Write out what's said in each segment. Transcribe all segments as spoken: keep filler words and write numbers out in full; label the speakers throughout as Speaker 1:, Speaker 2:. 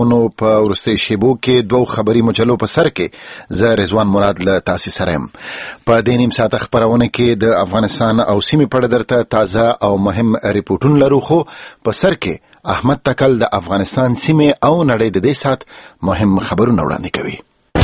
Speaker 1: خبرونو په وروستي شیبو کې دوه خبري مجلو په سر کې زه رضوان مراد له تاسو سره يم. په دې نیم ساعت خبرونه کې د افغانستان او سیمې په اړه درته تازه او مهم ریپورتونه لرو، خو په سر کې احمد تکل د افغانستان سیمې او نړۍ د دې سات مهم خبرونه وړاندې کوي.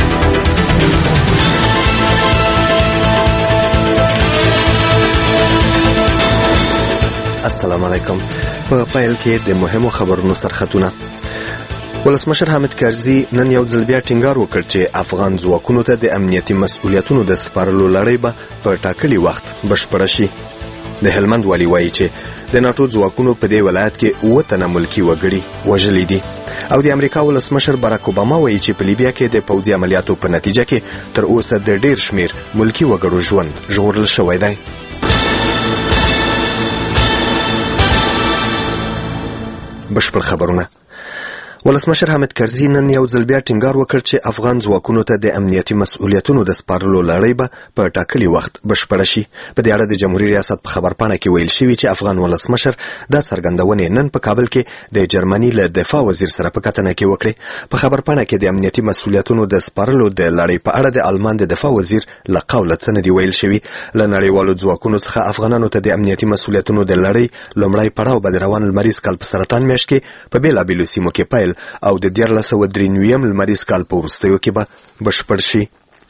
Speaker 2: السلام علیکم. په پیل کې د مهمو خبرونو سرخطونه. ولسمشر حامد کرزي نن یو ځل بیا ټینګار وکړ چې افغان ځواکونو ته د امنیتي مسؤلیتونو د سپارلو لړۍ به په ټاکلي وخت بشپړه شي. د هلمند والي وایي چې د ناټو ځواکونو په دې ولایت کې اووه تنه ملکي وګړي وژلي دي، او د امریکا ولسمشر باراک اوباما وایي چې په لیبیا کې د پوځي عملیاتو په نتیجه کې تر اوسه د ډیر شمیر ملکي وګړو ژوند ژغورل شوی دی. بشپړ خبرونه. ولسمشر حامد کرزي نن یو ځل بیا ټینګار وکړ چې افغان ځواکونو ته د امنیتي مسؤلیتونو د سپارلو لړۍ به په ټاکلي وخت بشپړه شي. په دې اړه د جمهوریت ریاست په خبرپاڼه کې ویل شوی چې افغان ولسمشر دا څرګندونه نن په کابل کې د جرمني له دفاع وزیر سره په کتنه کې وکړه. په خبرپاڼه کې د امنیتي مسؤلیتونو د سپارلو د لړۍ په اړه د آلمان د دفاع وزیر له قوله څه نه دی ویل شوی. له نړیوالو ځواکونو څخه افغانانو ته د امنیتي مسؤلیتونو د لړۍ لومړی پړاو به د روان لمریز کال په سرطان میاشت کې په بیلابیلو سیمو کې پیل او د دیارلس سوه درې نویم لمریز کال په وروستیو کې به بشپړ شي.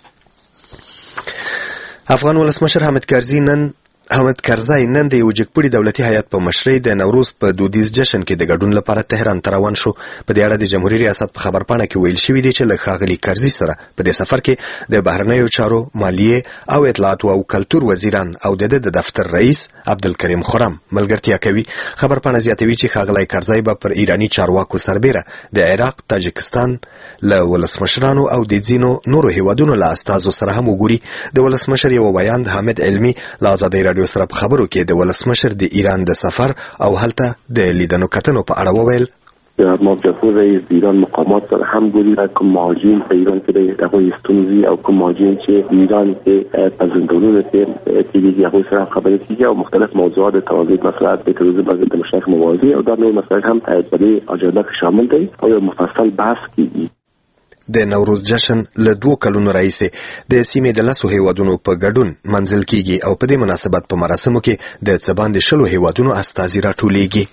Speaker 2: افغان ولسمشر حامد کرزي نن حامد کرزي نن د یو جګپړي دولتي هیئت په مشرۍ د نوروز په دودیز جشن کې د ګډون لپاره تهران ته روان شو. په دې اړه د جمهوریت ریاست په خبرپاڼه کې ویل شوی دی چې له ښاغلي کرزي سره په دې سفر کې د بهرنیو چارو، مالیې او اطلاعات او کلتور وزیران او د د دفتر رئیس عبدالکریم خرم ملګرتیا کوي. خبرپاڼه زیاتوي چې ښاغلی کرزي به پر ایرانی چارواکو سربیره د عراق، تاجکستان له ولسمشرانو او د ځینو نورو هیوادونو له استازو سره هم وګوري. د ولسمشر یو بیان د حامد علمي له ازادۍ راډیو سره په خبرو کې د ولسمشر د ایران د سفر او هلته د لیدنو کتنو په اړه وویل.
Speaker 3: ما جفور رئیس ایران مقامات سره هم گویی که مهاجرین په ایران کې د هغوی ستونزې او که مهاجرین چې ایران کې پسندونونه کې تیریږي هغوی سره خبرې کیږي او مختلف موضوعات توضیح مسئلات به ترویج بعض مشایخ موازی او دا نور مسائل هم په دې اجنډا کې شامل دي او یو مفصل بحث کیږي.
Speaker 2: د نوروز جشن له دوه کلونو راهیسې د سیمې د لسو هیوادونو په ګډون منځل کیږي او په دې مناسبت په مراسمو کې د څه باندې شلو هیوادونو استازي راټولیږي.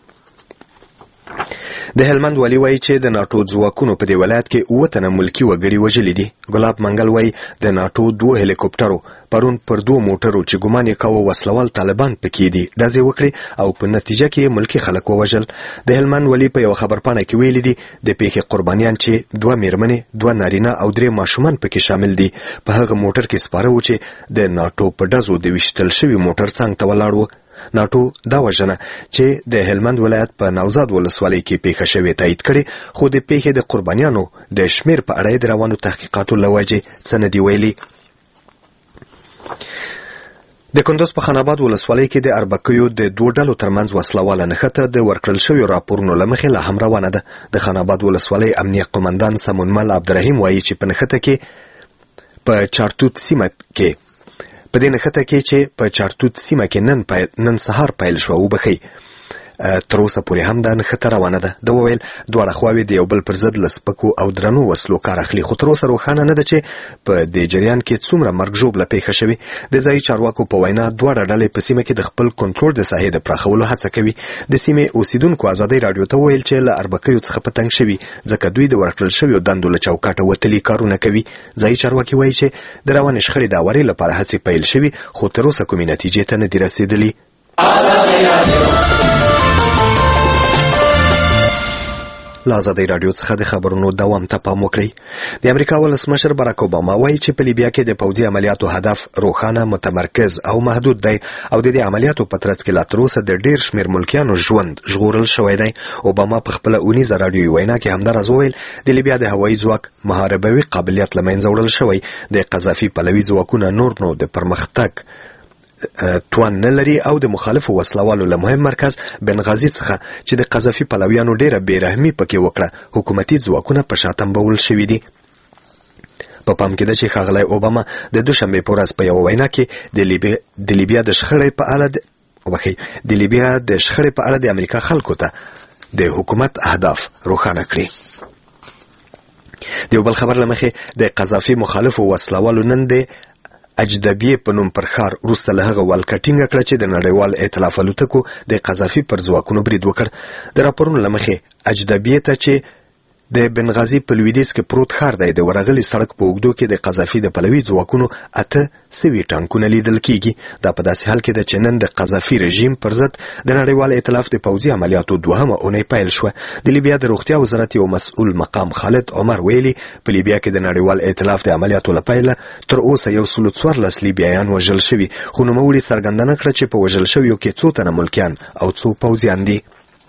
Speaker 2: د هلمند والي وایي چې د ناټو ځواکونو په دې ولایت کې اووه تنه ملکي وګړي وژلي دي. ګلاب منګل وایي د ناټو دوه هلیکوپټرو پرون پر دوه موټرو چې ګمان یې کاوه وسلوال طالبان پکې دي ډزې وکړې او په نتیجه کې ملکي خلک ووژل. د هلمند والي په یو خبرپاڼه کې ویلي دي د پیښې قربانیان چې دوه میرمنې، دوه نارینه او درې ماشومان پکې شامل دي په هغه موټر کې سپاره و چې د ناټو په ډزو د ویشتل شوي موټر څنګ ته ولاړ و. ناټو دا وژنه چې د هلمند ولایت په نوزاد ولسوالۍ کې پیښه شوې تایید کړي، خو د پیښې د قربانیانو د شمیر په اړه د روانو تحقیقاتو له وجې څه نه دي ویلي. د کندوز په خان آباد ولسوالۍ کې د اربکیو د دوه ډلو ترمنځ وسلواله نښته د ورکړل شویو راپورونو له مخې لا هم روانه ده. د خان آباد ولسوالۍ امنیه قمندان سمونمل عبدالرحیم وایي چې په نښته کې په چارتوت سیمه کې په دې نښته کې چې په چارتوت سیمه کې نن پیل نن سهار پیل شو وبخي تر اوسه پورې هم دا نښته روانه ده. د وویل دواړه خواوې د یو بل پر ضد له سپکو او درنو وسلو کار اخلي، خو تر اوسه روښانه نه ده چې په دې جریان کې څومره مرګ ژوبله پیښه شوې. د ځایي چارواکو په وینا دواړه ډلې په سیمه کې د خپل کنټرول د ساحې د پراخولو هڅه کوي. د سیمې اوسیدونکو ازادۍ راډیو ته وویل چې له اربکیو څخه په تنګ شوي ځکه دوی د ورکړل شویو دندو له چوکاټه وتلي کارونه کوي. ځایي چارواکي وایي چې د روانې شخړې د هواري لپاره هڅې پیل شوي، خو تر اوسه کومې نتیجې ته نه دي رسېدلي. له ازادۍ راډیو څخه د خبرونو دوام ته پام وکړئ. د امریکا ولسمشر باراک اوباما وایي چې په لیبیا کې د پوځي عملیاتو هدف روښانه، متمرکز او محدود دی او د دې عملیاتو په ترڅ کې لا تر اوسه د ډیر شمیر ملکیانو ژوند ژغورل شوی دی. اوباما په خپله اونیزه راډیوي وینا کې همداراز وویل د لیبیا د هوایي ځواک محاربوي قابلیت له منځه وړل شوی. د قذافي پلوي ځواکونه نور نو د پرمختګ توان نه لري او د مخالفو وسلوالو له مهم مرکز بنغازي څخه چې د قذافي پلویانو ډیره بیرحمي پکې وکړه حکومتي ځواکونه په شا تنبول شوي دي. په پام کې ده چې ښاغلی اوباما د دوشنبې په ورځ په یوه وینا کې د لیبیا د شخړې په اړه وبخښئ د لیبیا د شخړې په اړه د امریکا خلکو ته د حکومت اهداف روښانه کړي. یو بل خبر لمخې د قذافي مخالفو وسلوالو نن د اجدبیه په نوم پر ښار وروسته له هغه والکټینګ کړه چې د نړیوال ائتلاف الوتکو د قذافي پر ځواکونو برید وکړ. د راپورونو لمخې اجدبیه ته چې د بنغازي په لویدیځ کې پروت ښار دی د ورغلي سړک په اوږدو کې د قذافي د پلوي ځواکونو اته سوي ټانکونه لیدل کیږي. دا په داسې حال کې ده چې نن د قذافي رژیم پر ضد د نړیوال ائتلاف د پوځي عملیاتو دوهمه اونۍ پیل شوه. د لیبیا د روغتیا وزارت یو مسؤل مقام خالد عمر ویلي په لیبیا کې د نړیوال ائتلاف د عملیاتو له پیله تر اوسه یو سل څوارلس لیبیایان وژل شوي، خو نوموړي څرګندونه کړه چې په وژل شویو کې څو تنه ملکیان او څو پوځیان دي.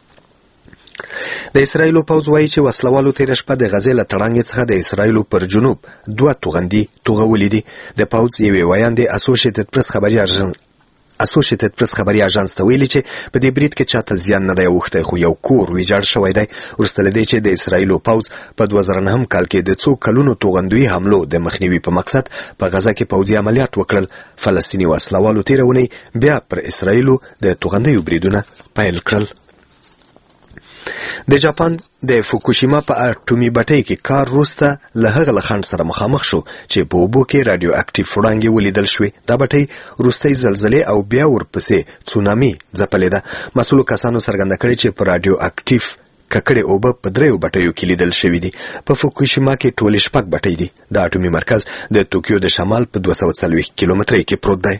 Speaker 2: د اسرایلو پوځ وایي چې وسلوالو تېره شپه د غزې له تړانګې څخه د اسرایلو پر جنوب دوه توغندي توغولي دي. د پوځ یوې ویاند اسوسییټډ پریس خبري اژانس اسوسییټډ پریس خبري اژانس ته ویلي چې په دې برید کې چاته زیان نه دی اوښتی، خو یو کور ویجاړ شوی دی. وروسته له دې چې د اسرایلو پوځ په دوه زره نهم کال کې د څو کلونو توغندوي حملو د مخنیوي په مقصد په غزه کې پوځي عملیات وکړل، فلسطیني وسلوالو تېره اونۍ بیا پر اسرایلو د توغندیو بریدونه پیل کړل. د جاپان د فوکوشیما په اټومي بټۍ کې کار وروسته له هغه له خنډ سره مخامخ شو چې په اوبو کې راډیو اکټیو وړانګې ولیدل شوې. دا بټۍ وروستۍ زلزلې او بیا ورپسې تسونامي ځپلې ده. مسؤلو کسانو څرګنده کړې چې په راډیو اکټیو ککړې اوبه په دریو بټیو کې لیدل شوي دي. په فوکوشیما کې ټولې شپږ بټۍ دي. د اټومي مرکز د توکیو د شمال په دوه سوه څلوېښت کیلومترۍ کې پروت دی.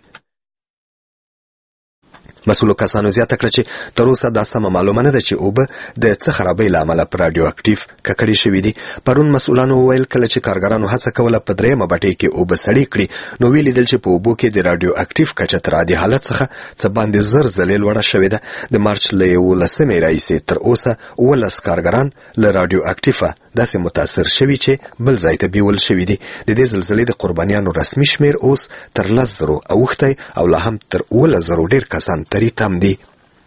Speaker 2: مسؤلو کسانو زیاته کړه چې تر اوسه دا سمه معلومه نه ده چې اوبه د څه خرابۍ له امله په راډیو اکټیو ککړې شوي دي. پرون مسؤلانو وویل کله چې کارګرانو هڅه کوله په دریمه بټۍ کې اوبه سړې کړي، نو ویې لیدل چې په اوبو کې د راډیو اکټیو کچه تر عادي حالت څخه څه باندې زر ځلې لوړه شوې ده. د مارچ له یولسمې راهیسې تر اوسه اوولس کارګران له راډیو اکټیو داسې متاثر شوي چې بل ځای ته بیول شوي دي. د دې زلزلې د قربانیانو رسمي شمیر اوس تر لس زرو اوښتی او لا هم تر اوولس زرو ډېر کسان تری تم دي.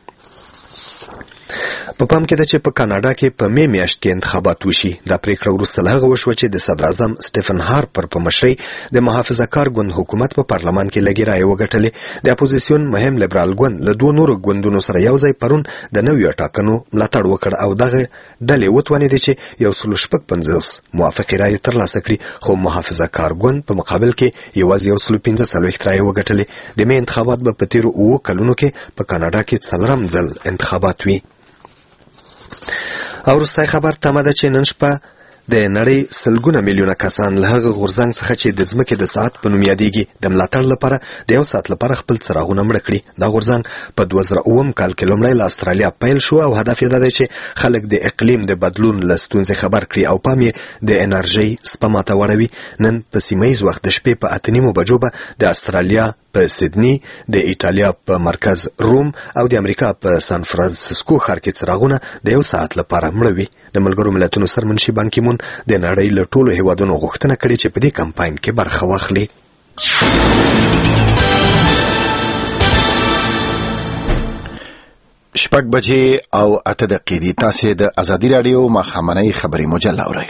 Speaker 2: په پام کې ده چې په کاناډا کې په می میاشت کې انتخابات وشي. دا پریکړه وروسته له هغه وشوه چې د صدر اعظم سټیفن هارپر په مشرۍ د محافظه کار ګوند حکومت په پارلمان کې لږې رایې وګټلې. د اپوزیسیون مهم لیبرال ګوند له دوه نورو ګوندونو سره یو ځای پرون د نویو ټاکنو ملاتړ وکړ او دغه ډلې وتوانېدې چې یو سل شپږ پنځوس موافقې رایې ترلاسه کړي، خو محافظه کار ګوند په مقابل کې یوازې یو سل پنځه څلوېښت رایې وګټلې. د می انتخابات به په تېرو اووه کلونو کې په کاناډا کې څلورم ځل انتخابات وي. او وروستی خبر تمه ده چې نن شپه د نړۍ سلګونه میلیونه کسان له هغه غورځنګ څخه چې د ځمکې د ساعت په نوم یادیږي د ملاتړ لپاره د یو ساعت لپاره خپل څراغونه مړه کړي. دا غورځنګ په دوه زره اووم کال کې لومړی له استرالیا پیل شو او هدف یې دا دی چې خلک د اقلیم د بدلون له ستونزې خبر کړي او پام یې د انرژۍ سپما ته واړوي. نن په سیمه ییز وخت د شپې په اته نیمو بجو به د استرالیا په سیدنی، د ایټالیا په مرکز روم او د امریکا په سان فرانسیسکو ښار کې څراغونه د یو ساعت لپاره مړه وي. د ملګرو ملتونو سرمنشي بان کی مون د نړۍ له ټولو هیوادونو غوښتنه کړې چې په دې کمپاین کې برخه واخلي.
Speaker 1: شپږ بجې او اته دقیقې دي. تاسې د ازادي راډیو ماښامنۍ خبري مجله اورئ.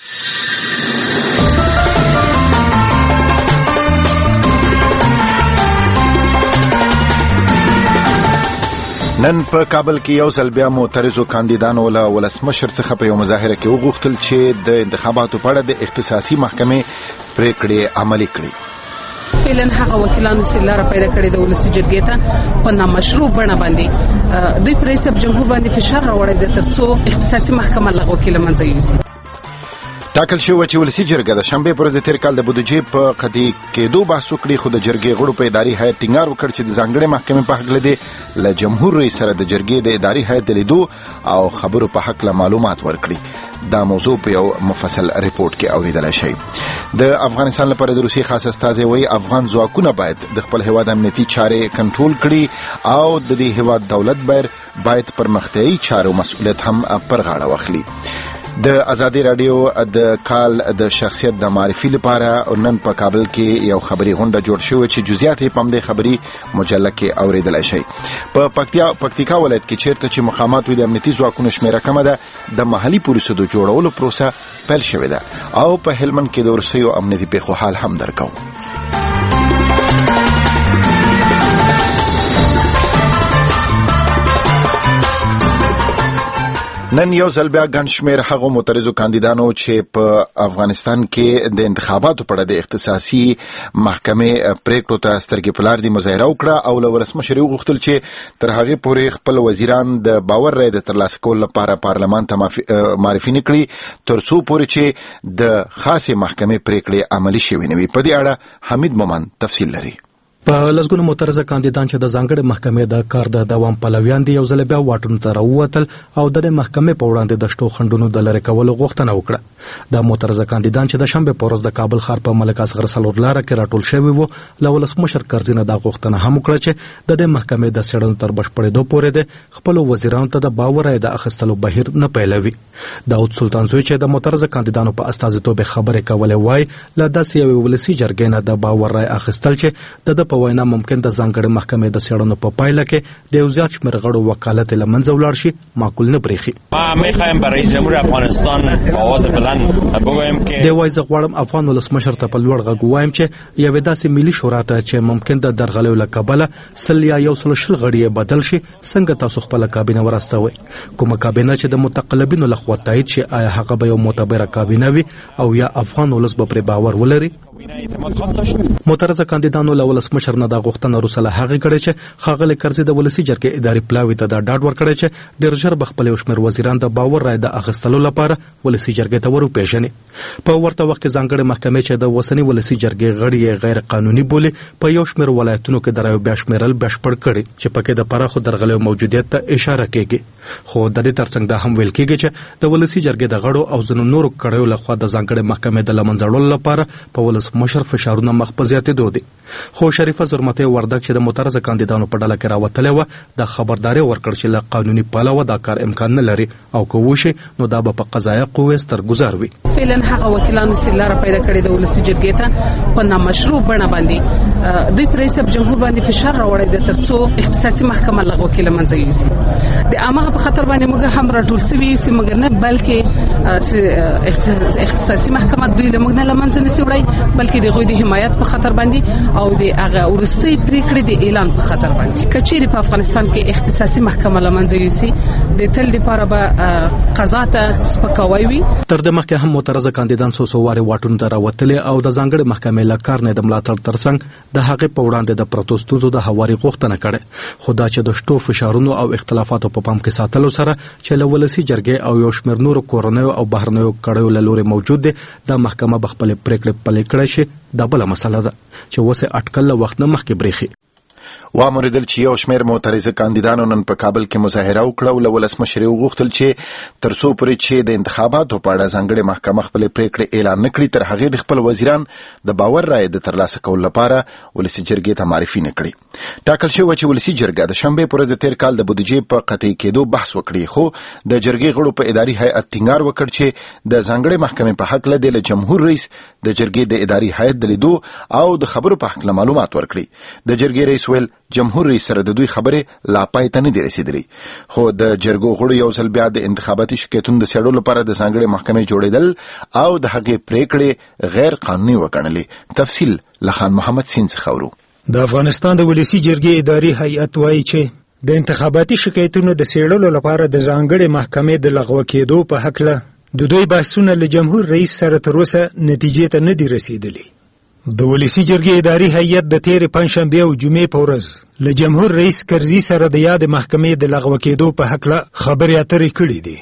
Speaker 1: نن په کابل کې یو ځل بیا معترضو کاندیدانو له ولسمشر څخه په یو مظاهره کې وغوښتل چې د انتخاباتو په اړه د اختصاصي محکمې پریکړې عملي کړي.
Speaker 4: فعلا هغه وکیلانو چې لاره پیدا کړې د ولسي جرګې ته په نامشروع بڼه باندې دوی پر رئیس جمهور باندې فشار راوړی د ترڅو اختصاصي محکمه لغوه کړي له منځه یوسي.
Speaker 1: ټاکل شوی چې ولسي جرګه د شنبې پر ورځ تیر کال د بودیجې په قضیې کېدو بحث وکړي، خو د جرګې غړو په اداري هیئت ټینګار وکړ چې د ځانګړې محکمې په هکله دې له جمهور رئیس سره د جرګې د اداري هیئت د لیدو او خبرو په هکله معلومات ورکړي. دا موضوع په یو مفصل ریپورت کې اوریدلای شئ. د افغانستان لپاره د روسي خاص استازی وایي افغان ځواکونه باید د خپل هیواد امنیتي چارې کنټرول کړي او د دې هیواد دولت باید پرمختیایي چارو مسؤلیت هم پر غاړه واخلي. د ازادي راډیو د کال د شخصیت د معرفي لپاره نن په کابل کې یو خبري غونډه جوړ شوې چې جزئیات یې په همدې خبري مجله کې اوریدلای شئ. په پکتیا پکتیکا ولایت کې چیرته چې مقامات وي د امنیتي ځواکونو شمیره کمه ده، د محلي پولیسو د جوړولو پروسه پیل شوې ده او په هلمند کې د وروستیو امنیتي پیښو حال هم درکوو. نن یو ځل بیا ګڼ شمېر هغو معترضو کاندیدانو چې په افغانستان کې د انتخاباتو په اړه د اختصاصي محکمې پریکړو ته سترګې په لار دي مظاهره وکړه او له ولسمشر یې وغوښتل چې تر هغې پورې خپل وزیران د باور رایې د ترلاسه کولو لپاره پارلمان ته معرفي نه کړي تر څو پورې چې د خاصې محکمې پریکړې عملي شوې نه وي. په دې اړه حمید مومن تفصیل لري.
Speaker 5: په لسګونو معترضه کاندیدان چې د ځانګړې محکمې د کار د دوام پلویان دي یو ځل بیا واټونو ته راووتل او د محکمې په وړاندې د شتو خنډونو د لرې کولو غوښتنه وکړه. د معترضه کاندیدان چې د شنبې په ورځ د کابل ښار په ملک اصغر څلور لاره کې راټول شوي وو له ولسمشر کرزي نه دا غوښتنه هم وکړه چې د دې محکمې د څېړنو تر بشپړېدو پورې د خپلو وزیرانو ته د باور رایې د اخیستلو بهیر نه پیلوي. داود سلطان زوی چې د معترضه کاندیدانو په استازیتوب خبرې کولې وایي له داسې یوې ولسي جرګې نه د باور رایې اخیستل چې د ده په وینا ممکن د ځانګړې محکمې د څېړنو په پایله کې د یو زیات شمېر غړو وکالت له منځه ولاړ شي معقول نه بریښي.
Speaker 6: ما میخوایم برای جمهور افغانستان با آواز بلند بگویم که
Speaker 5: دی وایي زه غواړم افغان ولسمشر ته په لوړ غږ ووایم چې یوې داسې ملي شورا ته چې ممکن د درغلیو له کبله سل یا یو سل شل غړي بدل شي څنګه تاسو خپله کابینه ورستوئ. کومه کابینه چې د متقلبینو لخوا تایید شي آیا هغه به یو معتبره کابینه وي او یا افغان ولس به پرې باور ولري. معترضه کاندیدانو له ولسمشر نه دا غوښتنه وروسته هغې کړې چې ښاغلی کرزي د ولسي جرګې اداري پلاوي ته دا ډاډ ورکړی چې ډېر ژر به خپل یو شمېر وزیران د باور رایې د اخیستلو لپاره ولسي جرګې ته ور وپېژني. په ورته وخت کې ځانګړې محکمې چې د اوسني ولسي جرګې غړي یې غیر قانوني بولي په یو شمېر ولایتونو کې د رایو بیا شمېرل بشپړ کړي چې پکې د پراخو درغلیو موجودیت ته اشاره کېږي. خو د دې ترڅنګ دا هم ویل کېږي چې د ولسي جرګې د غړو او ځینو نورو کړیو لخوا د ځانګړې محکمې د له منځه وړلو لپاره په ولسمشر فشارونه مخ په زیاتېدو دي. خو شریفه زرمتي وردګ چې د معترضه کاندیدانو په ډله کې راوتلې وه د خبرداري ورکړ چې له قانوني پلوه دا کار امکان نه لري او که وشي نو دا به په قضایه قوې سترګزار وي.
Speaker 4: فعلا هغه وکیلانو چې لاره پیدا کړې د ولسي جرګې ته په نامشروع بڼه باندې دوی پر رئیس جمهور باندې فشار راوړی دی تر څو اختصاصي محکمه لغوه کړي له منځه یوسي. د عامه په خطر باندې موږ هم راټول سوي یوسي مګر نه بلکې اختصاصي محکمه دوی له موږ نه له منځه نسي وړی بلکې د هغوی د حمایت په خطر باندې او د هغه وروستۍ پریکړې د اعلان په خطر باندې. که چیرې په افغانستان کې اختصاصي محکمه له منځه یوسي د تل لپاره به قضا ته سپکاوی وي.
Speaker 5: تر دې مخکې هم معترضه کاندیدان څو څو وارې واټونو ته راوتلي او د ځانګړې محکمې له کار نه د ملاتړ ترڅنګ د هغې په وړاندې د پرتو ستونزو د هواري غوښتنه کړې. خو دا چې د شتو فشارونو او اختلافاتو په پام کې ساتلو سره چې له ولسي جرګې او یو شمېر نورو کورنیو او بهرنیو کړیو له لورې موجود دی د محکمه به خپلې پریکړې پلې کړی شي دا بله مسله ده چې اوس یې اټکل له وخت نه مخکې بریښي.
Speaker 1: وامریدل چې یو شمېر معترضه کاندیدانو نن په کابل کې مظاهره وکړه او له ولسمشر یې وغوښتل چې تر څو پورې چې د انتخاباتو په اړه ځانګړې محکمه خپلې پریکړې اعلان نه کړي تر هغې د خپل وزیران د باور رایې د ترلاسه کولو لپاره ولسي جرګې ته معرفي نه کړي. ټاکل شوی چې ولسي جرګه د شنبې په ورځ د تېر کال د بودیجې په قطعي کېدو بحث وکړي خو د جرګې غړو په اداري هیئت ټینګار وکړ چې د ځانګړې محکمې په حق له له جمهور رئیس د جرګې د اداري هیئت د لیدو او د خبرو په حق معلومات ورکړي. د جرګې رئیس ویل جمهور رئیس سره د دوی خبرې لا پای ته نه دي رسیدلي خو د جرګو غړو یو ځل بیا د انتخاباتي شکایتونو د څېړلو لپاره د ځانګړې محکمې جوړېدل او د هغې پریکړې غیر قانوني وګڼلې. تفصیل له خان محمد سین څخه اورو.
Speaker 7: د افغانستان د ولسي جرګې اداري هیئت وایي چې د انتخاباتي شکایتونو د څېړلو لپاره د ځانګړې محکمې د لغوه کېدو په هکله د دوی بحثونه له جمهور رئیس سره تر اوسه نتیجې ته نه دي رسیدلي. د ولسي جرګې اداري هیئت د تېرې پنجشنبې او جمعې په ورځ له جمهور رئیس کرزي سره د یاد محکمې د لغوه کېدو په هکله خبرې اترې کړې دي.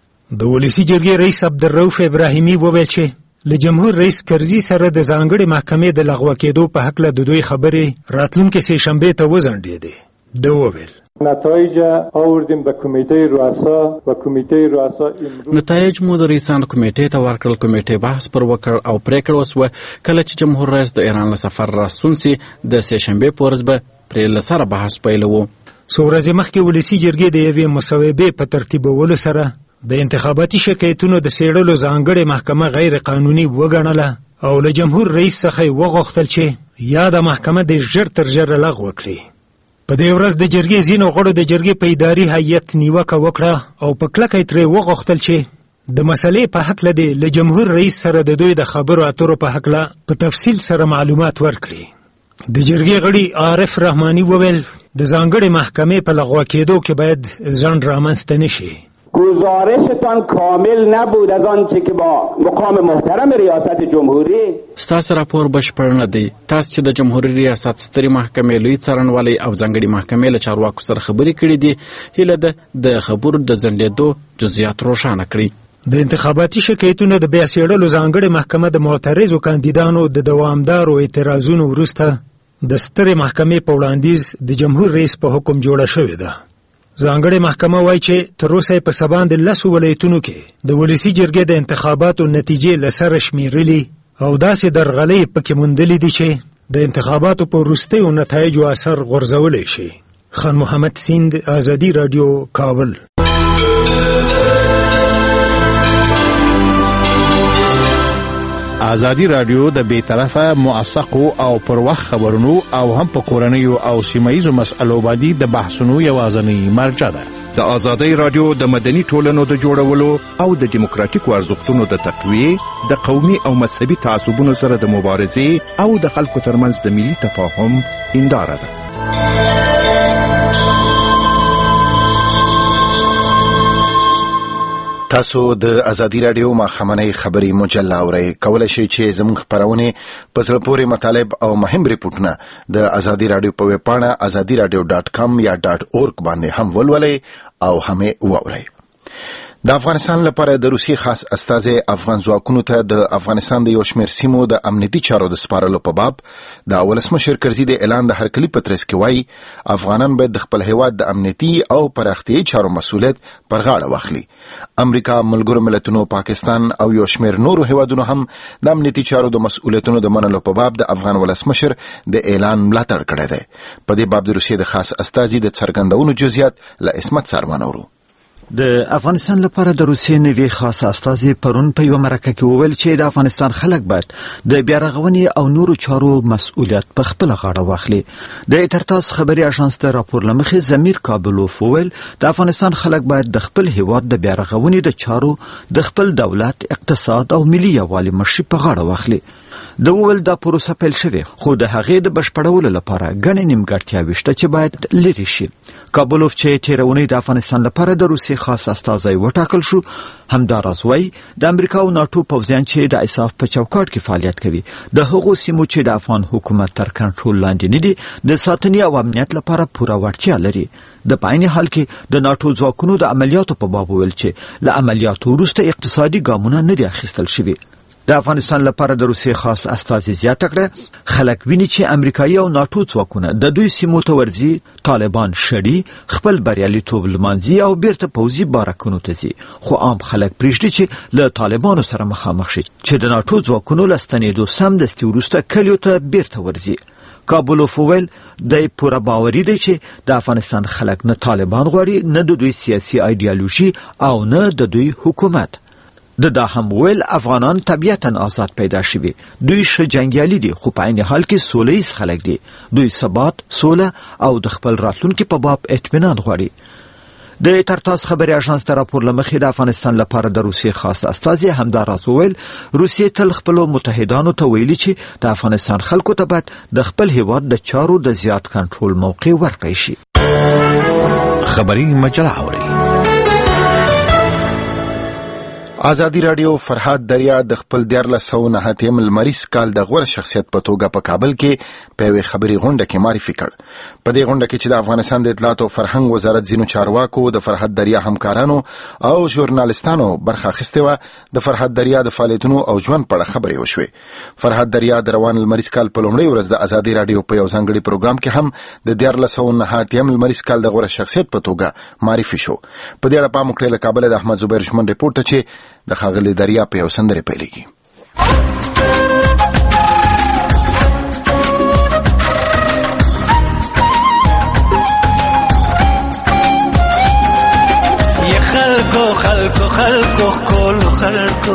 Speaker 7: د ولسي جرګې رئیس عبدالرؤف ابراهیمي وویل چې له جمهور رئیس کرزي سره د ځانګړې محکمې د لغوه کېدو په هکله د دوی خبرې راتلونکې سې شنبې ته وځنډېدې. ده وویل
Speaker 8: نتایج آوردیم به کمیته رؤسا و کمیته رؤسا امروز
Speaker 9: نتایج مو د رئیسانو کمیټې ته ورکړل. کمیټې بحث پر وکړ او پریکړه وسوه کله چې جمهور رئیس د ایران له سفر راستون سي د سې شنبې په ورځ به پرې له سره بحث پیلوو.
Speaker 7: څو ورځې مخکې ولسي جرګې د یوې مصوبې په ترتیبولو سره د انتخاباتي شکایتونو د څېړلو ځانګړې محکمه غیر قانوني وګڼله او له جمهور رئیس څخه یې وغوښتل چې یاده محکمه د ژر تر ژره لغوه کړي. په دې ورځ د جرګې ځینو غړو د جرګې په اداري هیئت نیوکه وکړه او په کلکه یې ترې وغوښتل چې د مسلې په هکله دې له جمهور رئیس سره د دوی د خبرو اترو په هکله په تفصیل سره معلومات ورکړي. د جرګې غړي عارف رحماني وویل د ځانګړې محکمې په لغوه کېدو کې باید ځنډ رامنځته نه شي.
Speaker 10: گزارشتان کامل نبود از آنچه که با مقام محترم ریاست جمهوری.
Speaker 9: ستاسو راپور بشپړ نه دی. تاسو چې د جمهوریت ریاست سترې محکمې لوی څارنوالۍ او ځانګړي محکمې له چارواکو سره خبرې کړې دي، هیله ده د خبرو د ځنډېدو جزئیات روښانه کړي.
Speaker 7: د انتخاباتي شکایتونو د بیا څېړلو ځانګړې محکمه د معترضو کاندیدانو د دوامدارو اعتراضونو وروسته د سترې محکمې په وړاندیز د جمهور رئیس په حکم جوړه شوې ده. ځانګړې محکمه وایي چې تر اوسه په څه باندې لسو ولایتونو کې د ولسي جرګې د انتخاباتو نتیجې له سره شمیرلي او داسې درغلۍ پکې موندلې دي چې د انتخاباتو په وروستیو نتایجو اثر غورځولی شي. خان محمد سیند، آزادي راډیو، کابل.
Speaker 11: آزادي راډیو د بیطرفه، موثقو او پر وخت خبرونو او هم په کورنیو او سیمایي مسألو باندې د بحثونو یوازینی مرجع ده.
Speaker 12: د آزادي راډیو د مدني ټولنو د جوړولو او د دیموکراتیکو ارزښتونو د تقویې، د قومي او مذهبي تعصبونو سره د مبارزې او د خلکو ترمنځ د ملي تفاهم هنداره ده.
Speaker 1: تاسو د ازادي راډیو ماښامنۍ خبري مجله اورئ. کولی شئ چې زموږ خپرونې په زړه پورې مطالب او مهم ریپورټونه د ازادي راډیو په ویبپاڼه ازادي راډیو ډاټ کام یا ډاټ اورګ باندې هم ولولئ او هم یې واورئ. د افغانستان لپاره د روسیې خاص استازی افغان ځواکونو ته د افغانستان د یو شمېر سیمو د امنیتي چارو د سپارلو په باب د ولسمشر کرزي د اعلان د هرکلي په ترڅ کې وایي افغانان باید د خپل هیواد د امنیتي او پراختیایي چارو مسؤلیت پر غاړه واخلي. امریکا، ملګرو ملتونو، پاکستان او یو شمېر نورو هیوادونو هم د امنیتي چارو د مسؤلیتونو د منلو په باب د افغان ولسمشر د اعلان ملاتړ کړی دی. په دې باب د روسیې د خاص استازي د څرګندونو جزئیات له عصمت سارمان اورو.
Speaker 13: د افغانستان لپاره د روسیې نوي خاص استازي پرون په یو مرکه کې وویل چې د افغانستان خلک باید د بیارغونې او نورو چارو مسؤلیت په خپل غاړه واخلي. د ایترتاس خبري اژانس ته راپور لمخې زمیر کابلوف وویل د افغانستان خلک باید د خپل هیواد د بیارغونې د چارو د خپل دولت، اقتصاد او ملي یووالي مشري په غاړه واخلي. د وویل دا پروسه پیل شوې، خو د هغې د بشپړولو لپاره ګڼې نیمګړتیاوې شته چې باید لرې شي. کابلوف چې تېره اونۍ د افغانستان لپاره د روسیې خاص استازی وټاکل شو، همداراز وایي د امریکا او ناټو پوځیان چې د ایساف په چوکاټ کې فعالیت کوي د هغو سیمو چې د افغان حکومت تر کنټرول لاندې نه دي د ساتنې او امنیت لپاره پوره وړتیا لري. د په عین حال کې د ناټو ځواکونو د عملیاتو په باب وویل چې له عملیاتو وروسته اقتصادي ګامونه نه دي اخیستل شوي. د افغانستان لپاره د روسیې خاص استازي زیاته کړه خلک ویني چې امریکایي او ناټو ځواکونه د دوی سیمو ته ورځي، طالبان شړي، خپل بریالیتوب لمانځي او بیرته پوځي بارکونو ته ځي، خو عام خلک پرېږدي چې له طالبانو سره مخامخ شي چې د ناټو ځواکونو له ستنېدو سمدستي وروسته کلیو ته بیرته ورځي. کابلوف وویل د پوره باوري دی چې د افغانستان خلک نه طالبان غواړي، نه د دوی سیاسي ایډیالوژي او نه د دوی حکومت. د دا هم ویل افغانان طبیعتاً آزاد پیدا شوي، دوی ښه جنګیالي دي، خو په عین حال کې سوله ییز خلک دي. دوی ثبات، سوله او د خپل راتلونکي په باب اطمینان غواړي. د ترتاس خبري اژانس ته راپور لمخې د افغانستان لپاره د روسیې خاص استازي همداراز وویل روسیې تل خپلو متحدانو ته ویلي چې د افغانستان خلکو ته باید د خپل هیواد د چارو د زیات کنټرول موقع ورکړی شي.
Speaker 11: خبري مجله اوري.
Speaker 1: ازادي راډیو فرهاد دریا د خپل دیارلس سوه نهه اتیا لمریز کال د غوره شخصیت په توګه په کابل کې په یوې خبري غونډه کې معرفي کړ. په دې غونډه کې چې د افغانستان د اطلاعات او فرهنګ وزارت ځینو چارواکو، د فرهاد دریا همکارانو او ژورنالستانو برخه اخیستې وه، د فرهاد دریا د فعالیتونو او ژوند په اړه خبرې وشوې. فرهاد دریا د روان لمریز کال په لومړۍ ورځ د ازادي راډیو په یو ځانګړي پروګرام کې هم د دیارلس سوه نهه اتیا لمریز کال د غوره شخصیت په توګه معرفي شو. په دې اړه پام وکړئ له کابله د احمد زبیر ژمن ریپورټ ته چې د ښاغلي دریا په یو سندرې پیلېږي.
Speaker 14: خلکو خلکو خلکو خلکو خلکو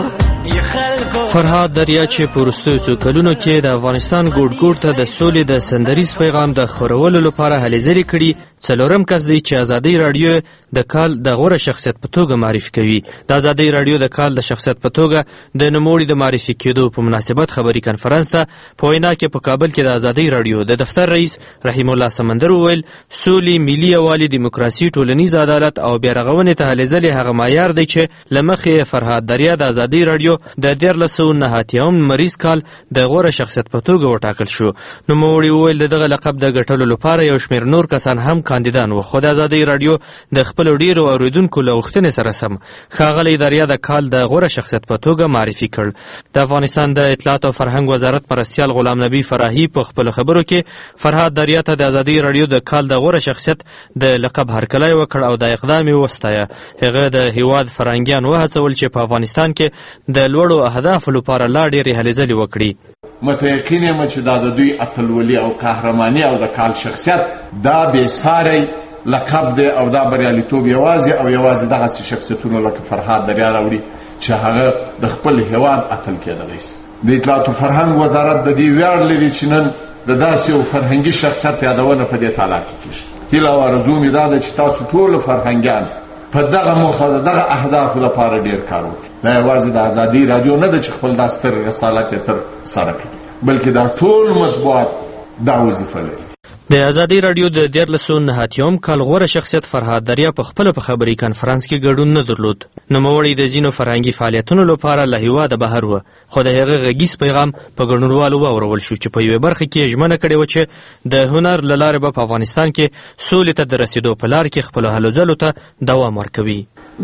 Speaker 14: فرهاد دریا چې په وروستیو څو کلونو کې د افغانستان ګوټ ګوټ ته د سولې د سندریز پیغام د خورولو لپاره هلې ځلې کړي، څلورم کس دی چې ازادۍ راډیو د کال د غوره شخصیت په توګه معرفي کوي. د ازادۍ راډیو د کال د شخصیت په توګه د نوموړي د معرفي کېدو په مناسبت خبري کنفرانس ته په وینا کې په کابل کې د ازادۍ راډیو د دفتر رئیس رحیم الله سمندر وویل سولې، ملي یووالي، دیموکراسي، ټولنیز عدالت او بیارغونې ته هلې ځلې هغه معیار دی چې له مخې فرهاد دریا د ازادۍ راډیو د دیارلس سوه نهه اتیاوم مریض کال د غوره شخصیت په توګه وټاکل شو. نوموړي وویل د دغه لقب د ګټلو لپاره یو شمېر نور کسان هم کاندیدان و، خو د ازادۍ راډیو د خپلو ډېرو اورېدونکو له غوښتنې سره سم ښاغلی دریا د کال د غوره شخصیت په توګه معرفي کړ. د افغانستان د اطلاعات او فرهنګ وزارت مرستیال غلام نبي فراهي په خپلو خبرو کې فرهاد دریا ته د ازادۍ راډیو د کال د غوره شخصیت د لقب هرکلی وکړ او د اقدام یې وستایه. هغه د هیواد فرهنګیان وهڅول چې په افغانستان کې د لوړو اهدافو لپاره لا ډېرې هلې ځلې وکړي.
Speaker 15: متيقن یم چې دا د دوی اتلولي او قهرماني او د کال شخصیت دا بې ساری لقب دی او دا بریالیتوب یوازې او یوازې دغسې شخصیتونو لکه فرهاد دریا راوړي چې هغه د خپل هیواد اتل کېدلی شي. د اطلاعات او فرهنګ وزارت د دې ویاړ لري چې نن د داسې یو فرهنګي شخصیت یادونه په دې تالار کې کېږي. هیله او آرزو مې دا ده چې تاسو ټول فرهنګیان په دغه موخه د دغه اهدافو لپاره ډېر کار وکړي. دا یوازې د ازادۍ راډیو نه ده چې خپل دا ستر رسالت یې تر سره کړي، بلکې دا ټول مطبوعات دا وظیفه لري.
Speaker 14: د ازادۍ راډیو د دیارلس سوه نهه اتیاوم کال غوره شخصیت فرهاد دریا په خپله په خبري کنفرانس کې ګډون نه درلود. نوموړی د ځینو فرهنګي فعالیتونو لپاره له هېواده بهر و، خو د هغه غږیز پیغام په ګډونوالو واورول شو چې په یوې برخه کې ژمنه کړې وه چې د هنر له لارې به په افغانستان کې سولې ته د رسېدو په لار کې خپلو هلو ځلو ته دوام ورکوي.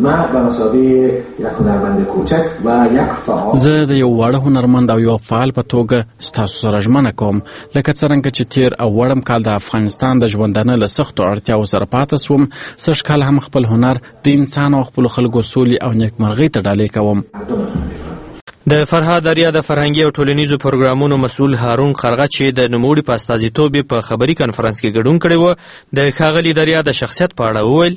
Speaker 9: زه د یو واړه هنرمند او یو فعال په توګه ستاسو سره ژمنه کوم لکه څرنګه چې تیر او وړم کال د افغانستان د ژوندانه له سختو اړتیاوو سره پاته سوم، سږ کال هم خپل هنر د انسان او خپلو خلکو سولې او نیکمرغۍ ته ډالۍ کوم.
Speaker 14: د فرهاد دریا د فرهنګي او ټولنیزو پروګرامونو مسؤل هارون قرغه چې د نوموړي په استازیتوب په خبري کنفرانس کې ګډون کړی و، د ښاغلي دریا د شخصیت په اړه وویل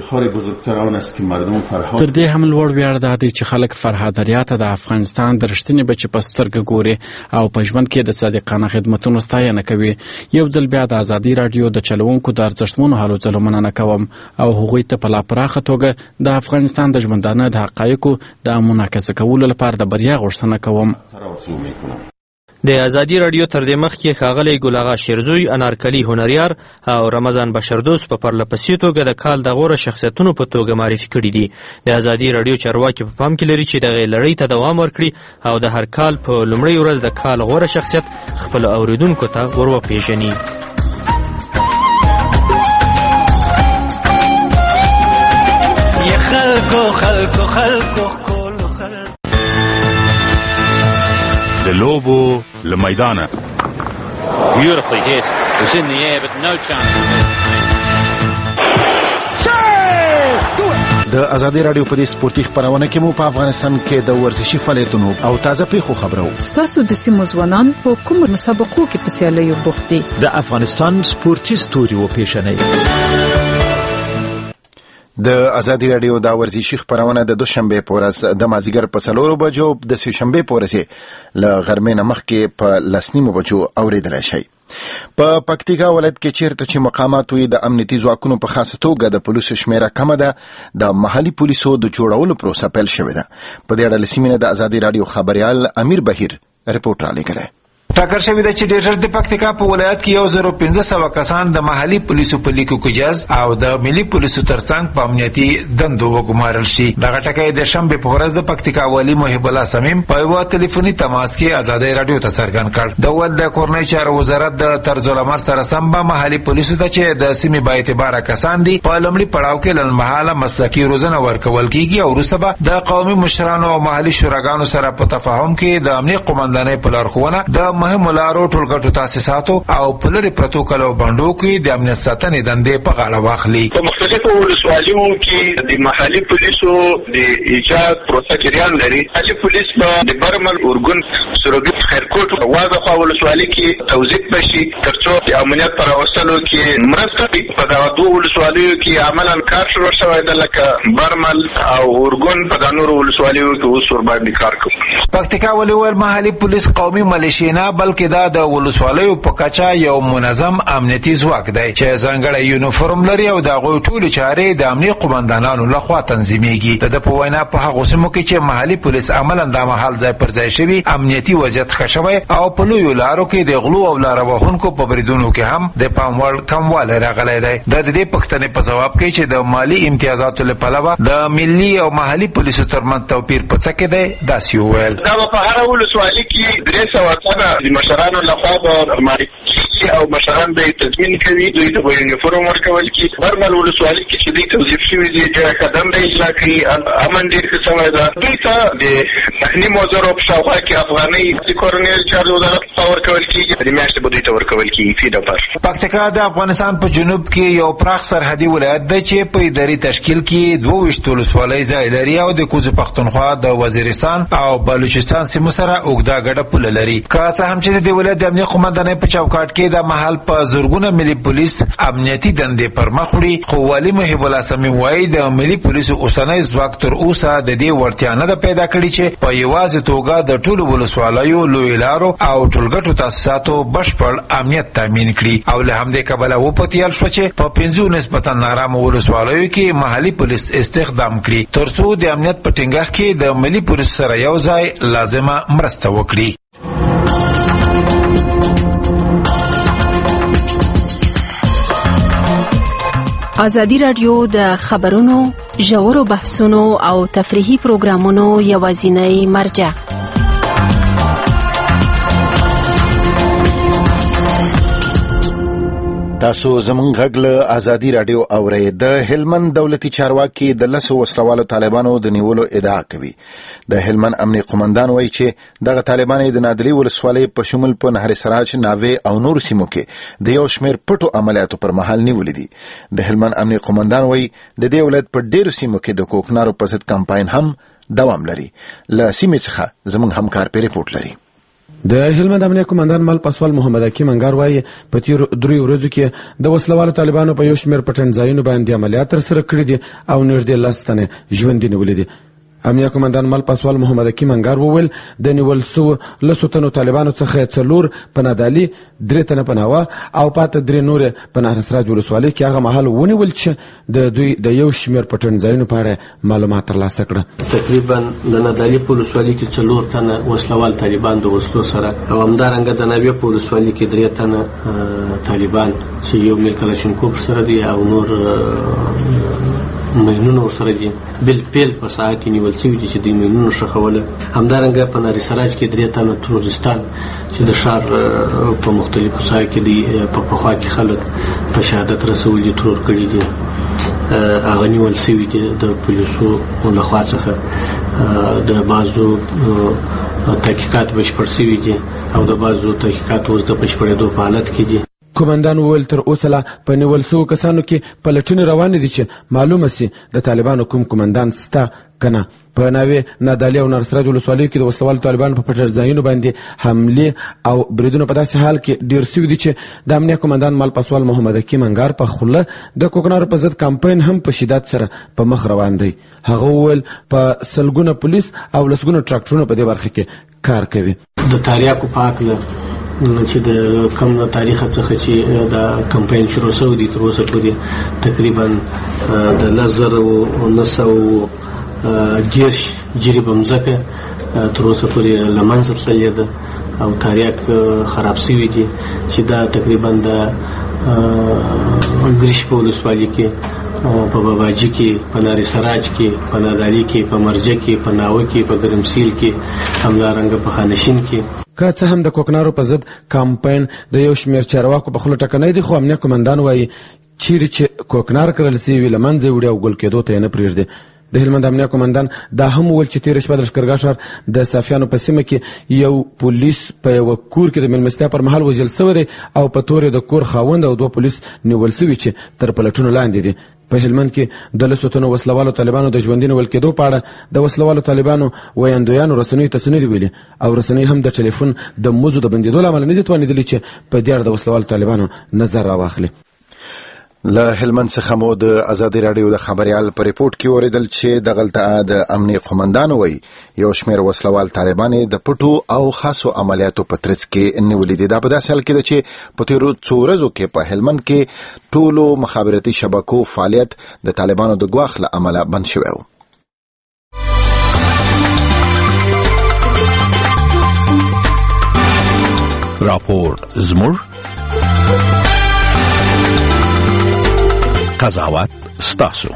Speaker 9: تر دې هم لوړ ویاړ دا دی چې خلک فرهاد دریا ته د افغانستان د رښتینې بچي په سترګه ګوري او په ژوند کې د صادقانه خدمتونو ستاینه کوي. یو ځل بیا د ازادۍ راډیو د چلوونکو د ارزښتمنو هلو ځلو مننه کوم او هغوی ته په لا پراخه توګه د افغانستان د ژوندانه د حقایقو د منعکس کولو لپاره د بریا غوښتنه کوم.
Speaker 14: د ازادۍ راډیو تر دې مخکې ښاغلی ګل اغا شیرزوی، انارکلي هنریار او رمضان بشردوست په پرله پسې توګه د کال د غوره شخصیتونو په توګه معرفي کړي دي. د ازادۍ راډیو چارواکي په پام کې لري چې دغې لړۍ ته دوام ورکړي او د هر کال په لومړۍ ورځ د کال غوره شخصیت خپلو اوریدونکو ته ور وپېژني.
Speaker 16: خلکو خلکو خلکو
Speaker 17: د لوبو له میدانه
Speaker 18: Beautifully hit. It was in the air but no chance.
Speaker 1: د ازادۍ راډیو په دې سپورتي خپرونه کې مو په افغانستان کې د ورزشي فعالیتونو او تازه پیښو خبرو.
Speaker 19: ستاسو د سیمو ځوانان په کومو مسابقو کې په سیالیو بوخت دي؟
Speaker 13: د افغانستان سپورتي ستوري وپېژنئ.
Speaker 1: د ازادۍ راډیو د ورزشي خپرونه د دوشنبه په ورځ د مازیګر په څلورو بجو د سه شنبه په ورځ له غرمې نه مخکې په لس نیمو بجو اوریدلی شئ. په پکتیکا ولایت کې چیرته چې مقاماتو د امنیتي ځواکونو په خاصه توګه د پولیسو شمیره کمه ده، د محلي پولیسو د جوړولو پروسه پیل شوې ده. په دې اړه له سیمې نه د ازادۍ راډیو خبریال امیر بهیر رپورټ رالیږلی.
Speaker 20: ټاکل شوی دی چې ډېر ژر د پکتیکا په ولایت کې یو زر پنځه سوه کسان د محلي پولیسو په لیکو کجاز او د ملي پولیسو ترڅنګ په امنیتي دندو وګمارل شي. دغه ټکی د شنبې په ورځ د پکتیکا والي محب الله صمیم په یوه ټلیفوني تماس کې ازادۍ راډیو ته څرګند کړ. د ول د کورنۍ چارو وزارت د طرز العمل سره سم به محلي پولیسو ته چې د سیمې با اعتباره کسان دي په لومړي پړاو کې لنډمهاله مسلکي روزنه ورکول کیږي او وروسته به د قومي مشرانو او محلي شوراګانو سره په تفاهم کې د امنیت قومندانۍ په لارښوونه د مهمو لارو ټولګټو تاسیساتو او په لرې پرتو کلو بندو کې د امنیت ساتنې دندې په غاړه واخلي.
Speaker 21: په مختلفو ولسوالیو کې د محلي پولیسو د ایجاد پروسه جریان لري. محلي پولیس په د برمل اورګون سروبي خیرکوټ واده خوا ولسوالۍ کې توظیف بشي ترڅو د امنیت پر اوسلو کې مرسته کوي. په دغه دوه ولسوالیو کې عملاً کار شروع شوی دی لکه برمل او اورګون په د نورو ولسوالیو کې اوس ورباندې کار کوي.
Speaker 20: پکتیکا ولایت محلي پولیس قومي ملیشیا نه بلکې دا د ولسوالیو په کچه یو منظم امنیتي ځواک دی چې ځانګړی یونیفورم لري او د هغوی ټولې چارې د امنیت قومندانانو لخوا تنظیمیږي. د په وینا په هغو سیمو کې چې محلي پولیس عملاً دا مهال ځای پر ځای شوي امنیتي وضعیت ښه شوی او په لویو لارو کې د غلو او لاره وهونکو په بریدونو کې هم د پام وړ کموالی راغلی دی. د دې پوښتنې په ځواب کې چې د مالي امتیازاتو له پلوه د ملي او محلي پولیسو ترمنځ توپیر په څه کې دی داسې وویل.
Speaker 21: دا په هره ولسوالۍ کې درې سوه تنه د مشرانو لخوا به معرفي کېږي او مشران به یې تضمین کوي. دوی ته به یونیفورم ورکول کېږي. برمل ولسوالۍ کې چې دوی توظیف شوي دي ډېره ښه دنده اجرا کوي. امن ډېر ښه سوی ده. دوی ته د نیمو زرو په شاوخوا کې افغانۍ د کورنۍ چارو وزارت ته ورکول کېږي. د میاشتې به دوی ته ورکول کېږي فی دفعه.
Speaker 20: پکتیکا د افغانستان په جنوب کې یو پراخ سرحدي ولایت دی چې په اداري تشکیل کې دوه ویشت ولسوالۍ ځای لري او د کوزو پښتونخوا د وزیرستان او بلوچستان سیمو سره اوږده ګډه پوله لري. که څه هم چې د دې ولایت د امنیت قومندانۍ په چوکاټ کې د مهال په زرګونه ملي پولیس امنیتي دندې پر مخ وړي، خو والي محب الله صمیم وایي د ملي پولیسو اوسنی ځواک تر اوسه د دې وړتیا نه ده پیدا کړې چې په یوازې توګه د ټولو ولسوالیو لویو لارو او ټولګټو تاسیساتو بشپړ امنیت تامین کړي. او له همدې کبله وپتیال شو چې په پنځو نسبتا نارامو ولسوالیو کې محلي پولیس استخدام کړي ترڅو د امنیت په ټینګښت کې د ملي پولیسو سره یو ځای لازمه مرسته وکړي.
Speaker 22: ازادي راډیو د خبرونو ژورو بحثونو او تفریحي پروګرامونو یوازینی مرجع.
Speaker 1: تاسو زمونږ غږ له ازادي راډیو اورئ. د هلمند دولتي چارواکي د لسو وسلوالو طالبانو د نیولو ادعا کوي. د هلمند امنیه قومندان وایي چې دغه طالبان د نادلي ولسوالۍ په شمول په نهر سراج، ناوې او نور سیمو کې د یو شمېر پټو عملیاتو پر مهال نیولي دي. د هلمند امنیه قومندان وایي د دې ولایت په ډېرو سیمو کې د کوکنارو په ضد کمپاین هم دوام لري. له سیمې څخه زموږ همکار پرې رپورټ لري.
Speaker 23: د هلمند امنیه قومندان مل پسوال محمد حکیم انګار وایي په تیر درې ورځو کې د وسلوالو طالبانو په یو شمېر پټن ځایونو باندې عملیات ترسره کړي دي او نږدې لس تنې ژوندي نیولي دي. امنیه قومندان مل پسوال محمد حکیم انګار وویل د نیول سو لسو تنو طالبانو څخه څلور په نادالي، درې تنه په ناوه او پاته درې نور په نهر سراج ولسوالۍ کې هغه مهال ونیول چې د دوی د یو شمېر پټن ځایونو په اړه معلومات ترلاسه کړه.
Speaker 24: تقریبا د نادالي په ولسوالۍ کې څلور تنه وسلوال طالبان د وسلو سره او همدارنګه د ناوې په ولسوالۍ کې درې تنه طالبان چې یو میل کلاشینکوف سره دي او نور مینونو سره دي بل پیل په ساعت کې نیول شوي دي چې د مینونو ښخوله. همدارنګه په نهر سراج کې درې تنه تروریستان چې د ښار په مختلفو ساحو کې دي په پخوا کې خلک په شهادت رسولي ترور کړي دي هغه نیول شوي دي د پولیسو لخوا څخه. د بعضو تحقیقات بشپړ شوي دي او د بعضو تحقیقات اوس د بشپړېدو په حالت کې دي.
Speaker 23: کومندان وویل تر اوسه لا په نیول شوو کسانو کې پلټنې روانې دي چې معلومه سي د طالبانو کوم کومندان سته که نه. په ناوې، نادالي او نهر سراج ولسوالیو کې د وسلوالو طالبانو په پټ ځایونو باندې حملې او بریدونه په داسې حال کې ډېر سوي دي چې د امنیه قومندان مل پسوال محمد حکیم انګار په خوله د کوکنارو په ضد کمپاین هم په شدت سره په مخ روان دی. هغه وویل په سلګونه پولیس او لسګونه ټراکټرونه په دې برخه کې کار کوي.
Speaker 24: د تاریاکو په هکله چې د کم تاریخ څخه چې د کمپاین شروع شوی دی تر اوسه پورې تقریبا د لس زره نه سوه دېرش جریبه مځکه تر اوسه پورې له منځه تللې ده او تاریاک خراب شوي دي چې دا تقریبا د ګریش په ولسوالۍ کې، په باباجي کې، په نهر سراج کې، په نادالي کې، په مرجه کې، په ناوه کې، په ګرمسیل کې، همدارنګه په خانشین کې.
Speaker 23: که څه هم د کوکنارو په ضد کمپاین د یو شمېر چارواکو په خوله ټکنی دی، خو امنیه قومندان وایي چیرې چې کوکنار کرل سوي وي له منځه یې وړي او ګل کېدو ته یې نه پرېږدي. د هلمند امنیه قومندان دا هم وویل چې تېره شپه د لښکرګاه ښار د صافیانو په سیمه کې یو پولیس په یوه کور کې د مېلمستیا پر مهال وژل سوی دی او په تور یې د کور خاوند او دوه پولیس نیول سوي چې تر پلټونو لاندې دي. په هلمند کې د لسو تنو وسلوالو طالبانو د ژوندي نیول کېدو په اړه د وسلوالو طالبانو ویاندویانو رسنیو ته څه نه دي ویلي او رسنۍ هم د ټلیفون د مزو د بندېدو له امله نه دي توانېدلي چې په دې اړه د وسلوالو طالبانو نظر راواخلي.
Speaker 1: له هلمند څخه مو د ازادي راډیو د خبريال په ریپورت کې اوریدل چې دغلته د امنیه قومندانو وی یو شمېر وسلوال طالبان د پټو او خاصو عملیاتو په ترڅ کې نیولې دي. دا په داسې حال کې ده چې په تیرو څو ورځو کې په هلمند کې ټولو مخابراتي شبکو فعالیت د طالبانو د ګواښ له امله بند شوی و.
Speaker 11: راپور زموږ قضاوت ستاسو.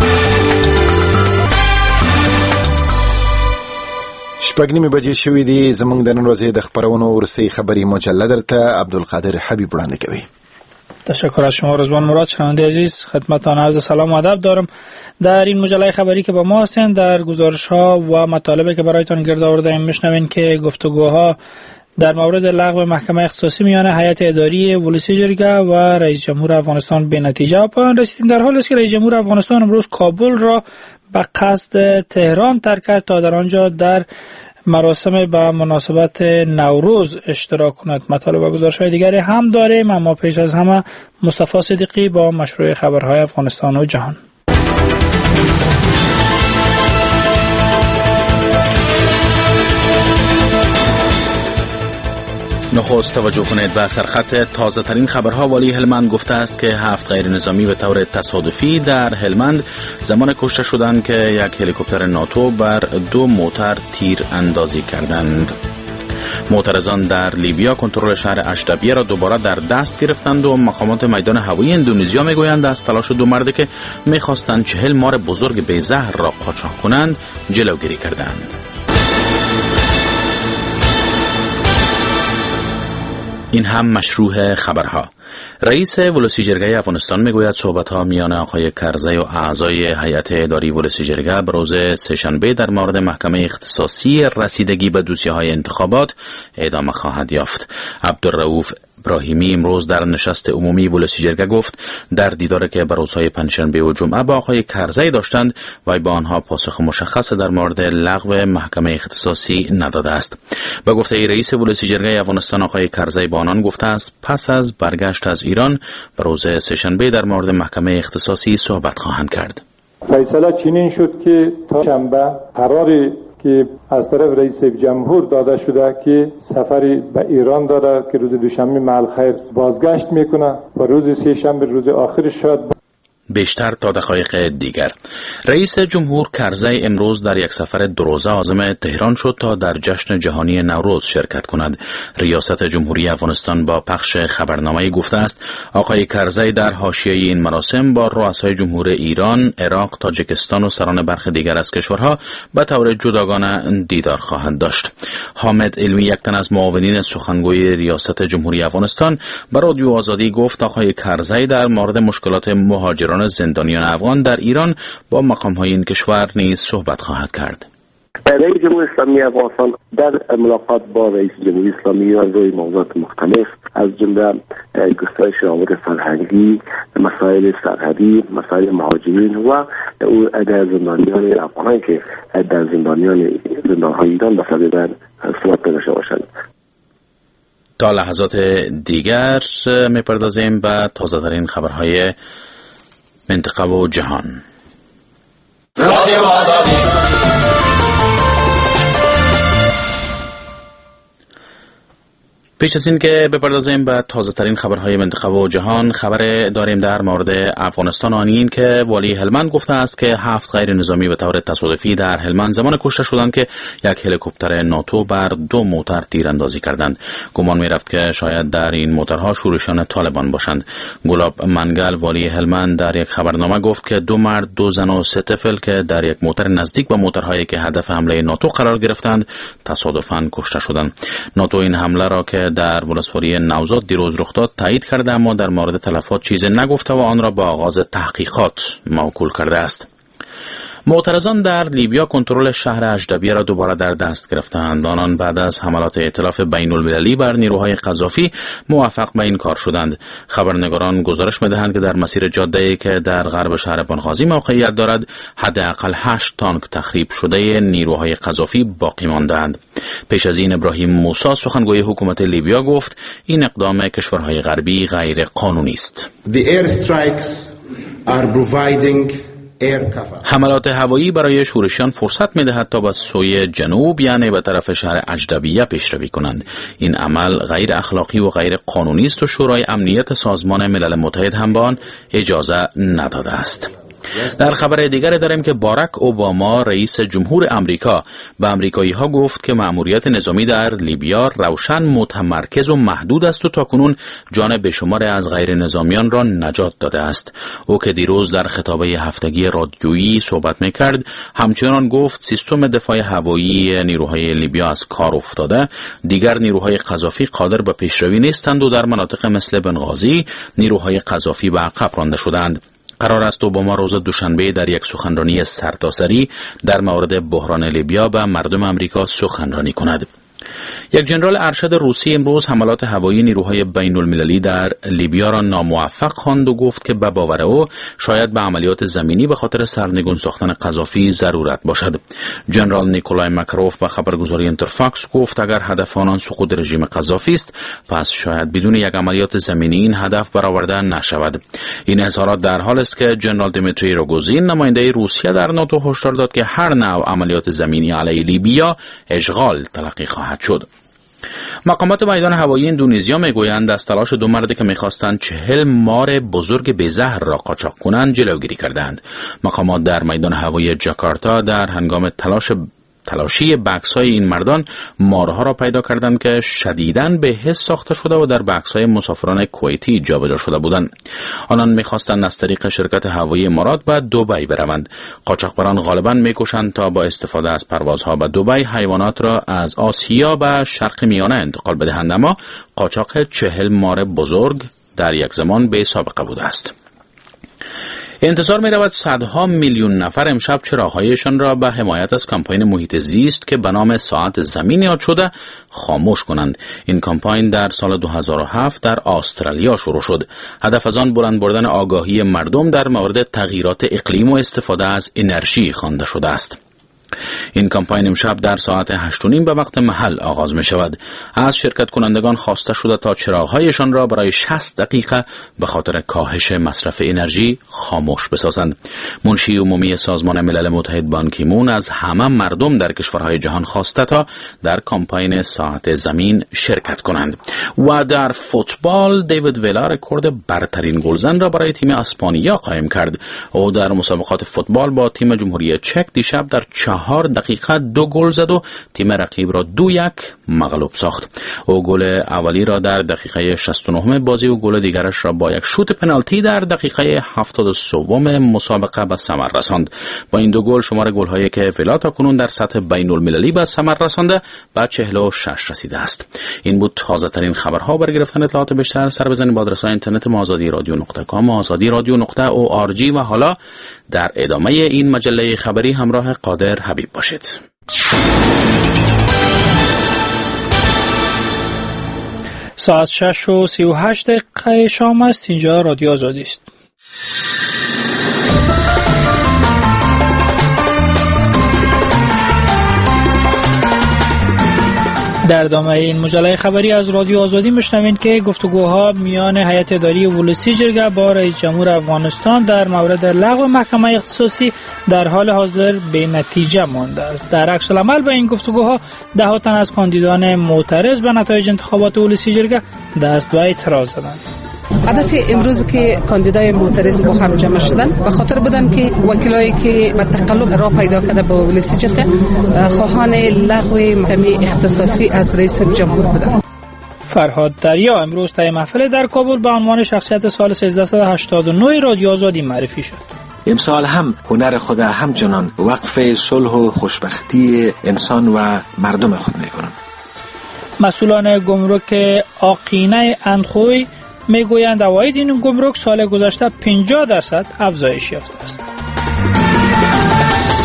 Speaker 1: شپږ نیمې بجې شوې دي. زموږ د نن ورځې د خبرونو وروستۍ خبري مجله درته عبدالقادر حبیب وړاندې کوي.
Speaker 2: تشکر از شما رضوان مراد. شنونده عزیز خدمتتان عرض سلام و ادب دارم. در این مجله خبری که با ما هستند در گزارش‌ها و مطالبی که برایتان گرد آورده‌ایم میشنوین که گفتگوها در مورد لغو محکمه اختصاصی میان هیئت اداری ولسی جرگه و رئیس جمهور افغانستان به نتیجه پایان رسید. در حالی است که رئیس جمهور افغانستان امروز کابل را به قصد تهران ترک کرد تا در آنجا در مراسم به مناسبت نوروز اشتراک کند. مطالب و گزارش‌های دیگری هم داریم، اما پیش از همه مصطفی صدیقی با مشروع خبرهای افغانستان و جهان.
Speaker 9: نخست توجه کنید به سرخط تازه ترین خبرها. والی هلمند گفته است که هفت غیر نظامی به طور تصادفی در هلمند زمان کشته شدند که یک هلیکوپتر ناتو بر دو موتر تیر اندازی کردند. معترضان در لیبیا کنترل شهر اشتبیه را دوباره در دست گرفتند و مقامات میدان هوایی اندونزیا میگویند از تلاش دو مرد که میخواستند چهل مار بزرگ به زهر را قاچاق کنند جلوگیری کردند. این هم مشروع خبرها. رئیس ولسی جرگه افغانستان میگوید صحبت‌ها میان آقای کرزی و اعضای هیئت اداری ولسی جرگه به روز سه‌شنبه در مورد محکمه اختصاصی رسیدگی به دوسیه‌های انتخابات ادامه خواهد یافت. عبدالرؤوف ابراهیمی امروز در نشست عمومی ولسی جرگه گفت در دیداری که به روزهای پنجشنبه و جمعه با آقای کرزی داشتند وی با آنها پاسخ مشخص در مورد لغو محکمه اختصاصی نداده است. به گفته رئیس ولسی جرگه افغانستان آقای کرزی با آنان گفته است پس از برگشت از ایران به روز سه‌شنبه در مورد محکمه اختصاصی صحبت خواهند کرد.
Speaker 8: فیصله چنین شد که تا شنبه قراری که از طرف رئیس جمهور داده شده که سفری به ایران داره که روز دوشنبه مع الخیر بازگشت میکنه و روز سه شنبه روز آخرش شاید
Speaker 9: بیشتر تا دقایق دیگر. رئیس جمهور کرزی امروز در یک سفر دو روزه عازم تهران شد تا در جشن جهانی نوروز شرکت کند. ریاست جمهوری افغانستان با پخش خبرنامه‌ای گفته است آقای کرزی در حاشیه این مراسم با رؤسای جمهور ایران، عراق، تاجیکستان و سران برخی دیگر از کشورها به طور جداگانه دیدار خواهد داشت. حامد علمی یک تن از معاونین سخنگوی ریاست جمهوری افغانستان به رادیو آزادی گفت آقای کرزی در مورد مشکلات مهاجران زندانیان افغان در ایران با مقام‌های این کشور نیز صحبت خواهد کرد.
Speaker 3: رئیس جمهوری اسلامی افغانستان در ملاقات با رئیس جمهوری اسلامی ایران روی موضوعات مختلف از جمله گسترش امور فرهنگی، مسائل سرحدی، مسائل مهاجرین و در زندانیان افغان که در زندانیان زندان‌های ایران به سبب صحبت داشته باشند.
Speaker 9: تا لحظات دیگر می‌پردازیم به تازه‌ترین خبرهای منطقه و جهان. رادیو آزادی. پیش از این که بپردازیم به تازه ترین خبرهای منطقه و جهان، خبر داریم در مورد افغانستان. آن این که والی هلمند گفته است که هفت غیر نظامی به طور تصادفی در هلمند زمان کشته شدند که یک هلیکوپتر ناتو بر دو موتر تیراندازی کردند. گمان می رفت که شاید در این موترها شورشیان طالبان باشند. گلاب منگل والی هلمند در یک خبرنامه گفت که دو مرد، دو زن و سه طفل که در یک موتر نزدیک به موترهایی که هدف حمله ناتو قرار گرفتند تصادفاً کشته شدند. ناتو این حمله را که در ولسوالی نوزاد دیروز رخ داد تایید کرده، اما در مورد تلفات چیزی نگفته و آن را با آغاز تحقیقات موکول کرده است.
Speaker 4: معترضان در لیبیا کنترل شهر اجدبیه را دوباره در دست گرفتند. آنان بعد از حملات ائتلاف بین المللی بر نیروهای قذافی موفق به این کار شدند. خبرنگاران گزارش می‌دهند که در مسیر جاده‌ای که در غرب شهر بنغازی موقعیت دارد حداقل هشت تانک تخریب شده نیروهای قذافی باقی مانده‌اند. پیش از این ابراهیم موسی سخنگوی حکومت لیبیا گفت این اقدام کشورهای غربی غیر قانونی است.
Speaker 5: The airstrikes are providing
Speaker 4: حملات هوایی برای شورشیان فرصت می‌دهد تا به سوی جنوب یعنی به طرف شهر اجدبیه پیشروی کنند. این عمل غیر اخلاقی و غیر قانونی است و شورای امنیت سازمان ملل متحد هم به آن اجازه نداده است. در خبر دیگر داریم که باراک اوباما رئیس جمهور امریکا به امریکایی ها گفت که مأموریت نظامی در لیبیا روشن، متمرکز و محدود است و تاکنون جان بیشمار از غیر نظامیان را نجات داده است. او که دیروز در خطابه هفتگی رادیویی صحبت میکرد همچنان گفت سیستم دفاع هوایی نیروهای لیبیا از کار افتاده، دیگر نیروهای قذافی قادر به پیشروی نیستند و در مناطق مثل بنغازی نیروهای قذافی به عقب رانده شدند. قرار است اوباما روز دوشنبه در یک سخنرانی سرتاسری در مورد بحران لیبیا به مردم امریکا سخنرانی کند. یک ژنرال ارشد روسی امروز حملات هوایی نیروهای بین المللی در لیبیا را ناموفق خواند و گفت که به باور او شاید به عملیات زمینی به خاطر سرنگون ساختن قذافی ضرورت باشد. ژنرال نیکولای ماکروف به خبرگزاری اینترفاکس گفت اگر هدف آنان سقوط رژیم قذافی است پس شاید بدون یک عملیات زمینی این هدف برآورده نشود. این اظهارات در حال است که ژنرال دیمیتری روگوزین نماینده روسیه در ناتو هشدار داد که هر نوع عملیات زمینی علیه لیبیا اشغال تلقی خواهد شد. مقامات میدان هوایی اندونزیا میگویند از تلاش دو مرد که میخواستند چهل مار بزرگ بزهر را قاچاق کنند جلوگیری کردند. مقامات در میدان هوایی جاکارتا در هنگام تلاش تلاشی بکس‌های این مردان مارها را پیدا کردند که شدیداً به حس ساخته شده و در بکس‌های مسافران کویتی جابجا شده بودند. آنان می‌خواستند از طریق شرکت هوایی امارات به دبی بروند. قاچاقبران غالباً می‌کوشند تا با استفاده از پروازها به دبی حیوانات را از آسیا به شرق میانه انتقال بدهند، اما قاچاق چهل مار بزرگ در یک زمان به سابقه بوده است. انتظار می رود صدها میلیون نفر امشب چراغ‌هایشان را به حمایت از کمپاین محیط زیست که به نام ساعت زمین یاد شده خاموش کنند. این کمپاین در سال دو هزار و هفت در استرالیا شروع شد. هدف از آن بلند بردن آگاهی مردم در مورد تغییرات اقلیم و استفاده از انرژی خوانده شده است. این کمپاین امشب در ساعت هشت و نیم به وقت محل آغاز می شود. از شرکت کنندگان خواسته شده تا چراغ‌هایشان را برای شصت دقیقه به خاطر کاهش مصرف انرژی خاموش بسازند. منشی عمومی سازمان ملل متحد بان کی مون از همه مردم در کشورهای جهان خواسته تا در کمپاین ساعت زمین شرکت کنند. و در فوتبال دیوید ویلا رکورد برترین گلزن را برای تیم اسپانیا قائم کرد. او در مسابقات فوتبال با تیم جمهوری چک دیشب در چهار دقیقه دو گل زد و تیم رقیب را دو یک مغلوب ساخت. او گل اولی را در دقیقه شصت و نه بازی و گل دیگرش را با یک شوت پنالتی در دقیقه هفتاد و سه مسابقه به ثمر رساند. با این دو گل شمار گل‌هایی که ویلا تاکنون در سطح بین المللی به ثمر رسانده به چهل و شش رسیده است. این بود تازه ترین خبرها. برای گرفتن اطلاعات بیشتر سر بزنید به آدرس اینترنت ما آزادی رادیو نقطه کام آزادی رادیو نقطه او آر جی و حالا در ادامه این مجله خبری همراه قادر حبیب باشید.
Speaker 2: ساعت شش و سی و هشت دقیقه شام است. اینجا رادیو آزادی است. در ادامه این مجله خبری از رادیو آزادی میشنوید که گفتگوها میان هیئت اداری ولسی جرگه با رئیس جمهور افغانستان در مورد لغو محکمه اختصاصی در حال حاضر به نتیجه مانده است. در عکس العمل به این گفتگوها ده ها تن از کاندیدان معترض به نتایج انتخابات ولسی جرگه دست به اعتراض زدند.
Speaker 6: هدف امروز که کاندیدای معترض با هم جمع شدن به خاطر بودن که وکیلایی که به تقلب را پیدا کرده با ولسی جرگه خواهان لغو محکمه اختصاصی از رئیس جمهور بودند.
Speaker 2: فرهاد دریا امروز طی محفل در کابل به عنوان شخصیت سال سیزده هشتاد و نه رادیو آزادی معرفی شد.
Speaker 10: امسال هم هنر خود همچنان وقف صلح و خوشبختی انسان و مردم خود میکنند.
Speaker 2: مسئولان گمرک آقینه اندخوی میگویند عواید این گمرک سال گذشته پنجاه درصد افزایش یافته است.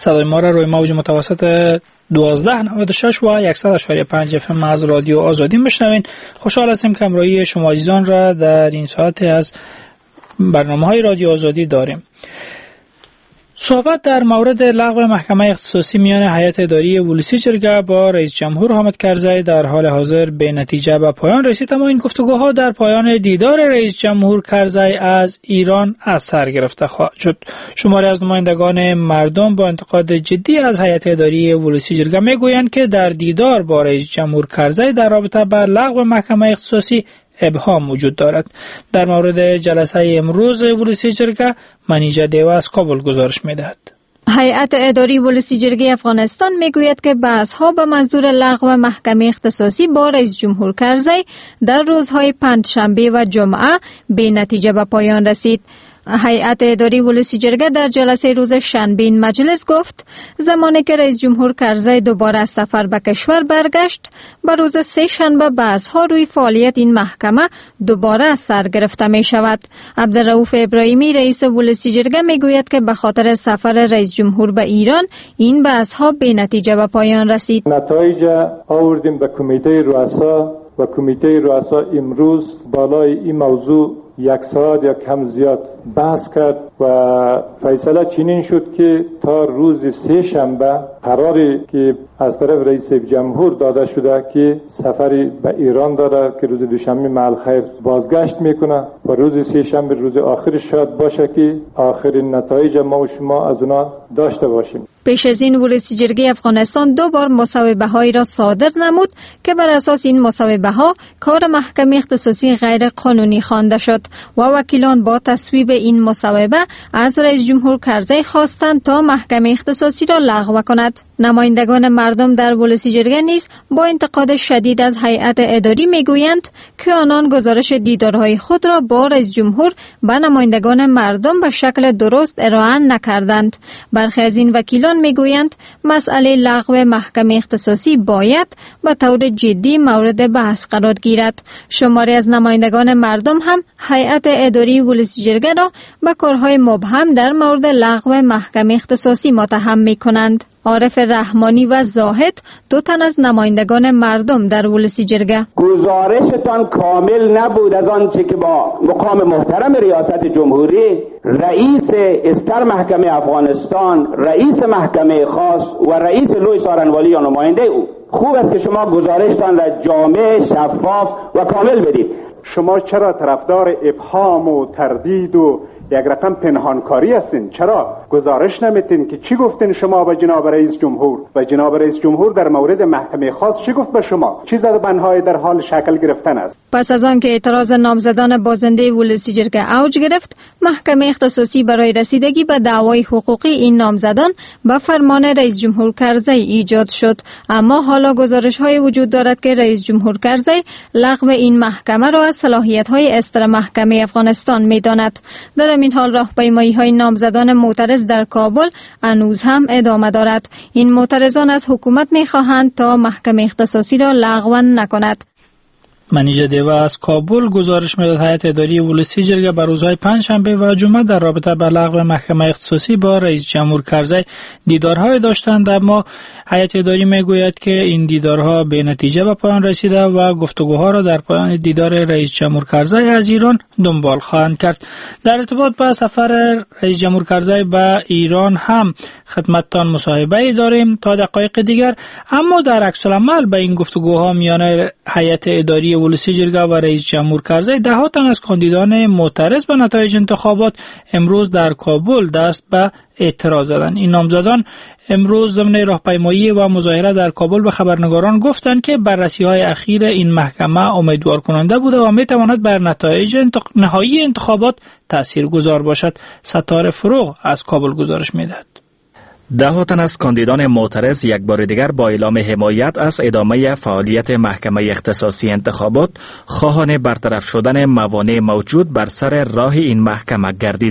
Speaker 2: صدای ما را روی موج متوسط دوازده نود و شش و صد و یک و پنج اف ام از رادیو آزادی میشنوین. خوشحال هستیم که همراهی شما عزیزان را در این ساعت از برنامه‌های رادیو آزادی داریم. صحبت در مورد لغو محکمه اختصاصی میان هیئت اداری ولسی جرگه با رئیس جمهور حامد کرزی در حال حاضر به نتیجه به پایان رسید، اما این گفتگوها در پایان دیدار رئیس جمهور کرزی از ایران از سر گرفته خواهد شد. شماری از نمایندگان مردم با انتقاد جدی از هیئت اداری ولسی جرگه میگویند که در دیدار با رئیس جمهور کرزی در رابطه با لغو محکمه اختصاصی ابهام وجود دارد. در مورد جلسه امروز ولسی جرگه منیژه دیوه از کابل گزارش میدهد.
Speaker 7: هیئت اداری ولسی جرگه افغانستان میگوید که بحث‌ها به منظور لغو محکمه اختصاصی با رئیس جمهور کرزی در روزهای پنجشنبه و جمعه به نتیجه به پایان رسید. هیئت اداری ولسی جرگه در جلسه روز شنبه این مجلس گفت زمانی که رئیس جمهور کرزی دوباره از سفر به کشور برگشت، به روز سه شنبه بحث‌ها روی فعالیت این محکمه دوباره از سر گرفته می شود. عبدالرؤوف ابراهیمی رئیس ولسی جرگه می گوید که به خاطر سفر رئیس جمهور به ایران این بحث‌ها به نتیجه به پایان رسید.
Speaker 8: نتایج آوردیم به کمیته رؤسا و کمیته رؤسا امروز بالای این موضوع یک ساعت یا کم زیاد بحث کرد و فیصله چنین شد که تا روز سه شنبه قراری که از طرف رئیس جمهور داده شده که سفری به ایران داره که روز دوشنبه مع خیر بازگشت میکنه و روز سه شنبه روز آخر شاید باشه که آخرین نتایج ما و شما از اونا داشته باشیم.
Speaker 7: پیش از این ولسی جرگه افغانستان دو بار مصوبه هایی را صادر نمود که بر اساس این مصوبه ها کار محکمه اختصاصی غیر قانونی خوانده شد و وکیلان با تصویب این مصوبه از رئیس جمهور کرزی خواستند تا محکمه اختصاصی را لغو کند. نمایندگان مردم در ولسی جرگه نیز با انتقاد شدید از هیئت اداری میگویند که آنان گزارش دیدارهای خود را با رئیس جمهور به نمایندگان مردم به شکل درست ارائه نکردند. برخی از این وکیلان میگویند مسئله لغو محکمه اختصاصی باید به طور جدی مورد بحث قرار گیرد. شماری از نمایندگان مردم هم هیئت اداری ولسی جرگه را به کارهای مبهم در مورد لغو محکمه اختصاصی متهم میکنند. عارف رحمانی و زاهد دو تن از نمایندگان مردم در ولسی جرگه:
Speaker 12: گزارشتان کامل نبود از آنچه که با مقام محترم ریاست جمهوری رئیس استر محکمه افغانستان، رئیس محکمه خاص و رئیس لوی سارنوالی یا نماینده او، خوب است که شما گزارشتان را جامع، شفاف و کامل بدید.
Speaker 14: شما چرا طرفدار ابهام و تردید و یک رقم پنهانکاری هستین؟ چرا گزارش نمیتین که چی گفتین شما به جناب رئیس جمهور و جناب رئیس جمهور در مورد محکمه خاص چی گفت به شما؟ چی زد بنهای در حال شکل گرفتن است؟
Speaker 7: پس از آن که اعتراض نامزدان بازنده ولسی جرگه اوج گرفت، محکمه اختصاصی برای رسیدگی به دعوای حقوقی این نامزدان به فرمان رئیس جمهور کرزی ایجاد شد. اما حالا گزارش‌های وجود دارد که رئیس جمهور کرزی لغو این محکمه را از صلاحیت‌های استر محکمه افغانستان می‌داند. در این حال راهپیمایی‌های نامزدان معترض در کابل هنوز هم ادامه دارد. این معترضان از حکومت می‌خواهند تا محکمه اختصاصی را لغو نکند.
Speaker 2: منیژه دیوه از کابل گزارش می‌داد هیئت اداری ولسی جرگه بر روزهای پنجشنبه و جمعه در رابطه با لغو محکمه اختصاصی با رئیس جمهور کرزی دیدارهای داشتند، اما هیئت اداری میگوید که این دیدارها به نتیجه به پایان رسیده و گفتگوها را در پایان دیدار رئیس جمهور کرزی از ایران دنبال خواهند کرد. در ارتباط با سفر رئیس جمهور کرزی به ایران هم خدمتتان مصاحبه داریم تا دقایق دیگر، اما در عکس العمل به این گفتگوها میان هیئت اداری ولسی جرگه و رئیس جمهور کرزی ده تن از کاندیدان معترض به نتایج انتخابات امروز در کابل دست به اعتراض زدند. این نامزدان امروز ضمن راهپیمایی و مظاهره در کابل به خبرنگاران گفتند که بررسی‌های اخیر این محکمه امیدوار کننده بوده و می‌تواند بر نتایج انتخ... نهایی انتخابات تاثیرگذار باشد. ستاره فروغ از کابل گزارش می‌دهد.
Speaker 15: ده تن از کاندیدان معترض یک بار دیگر با اعلام حمایت از ادامه فعالیت محکمه اختصاصی انتخابات خواهان برطرف شدن موانع موجود بر سر راه این محکمه گردیدند.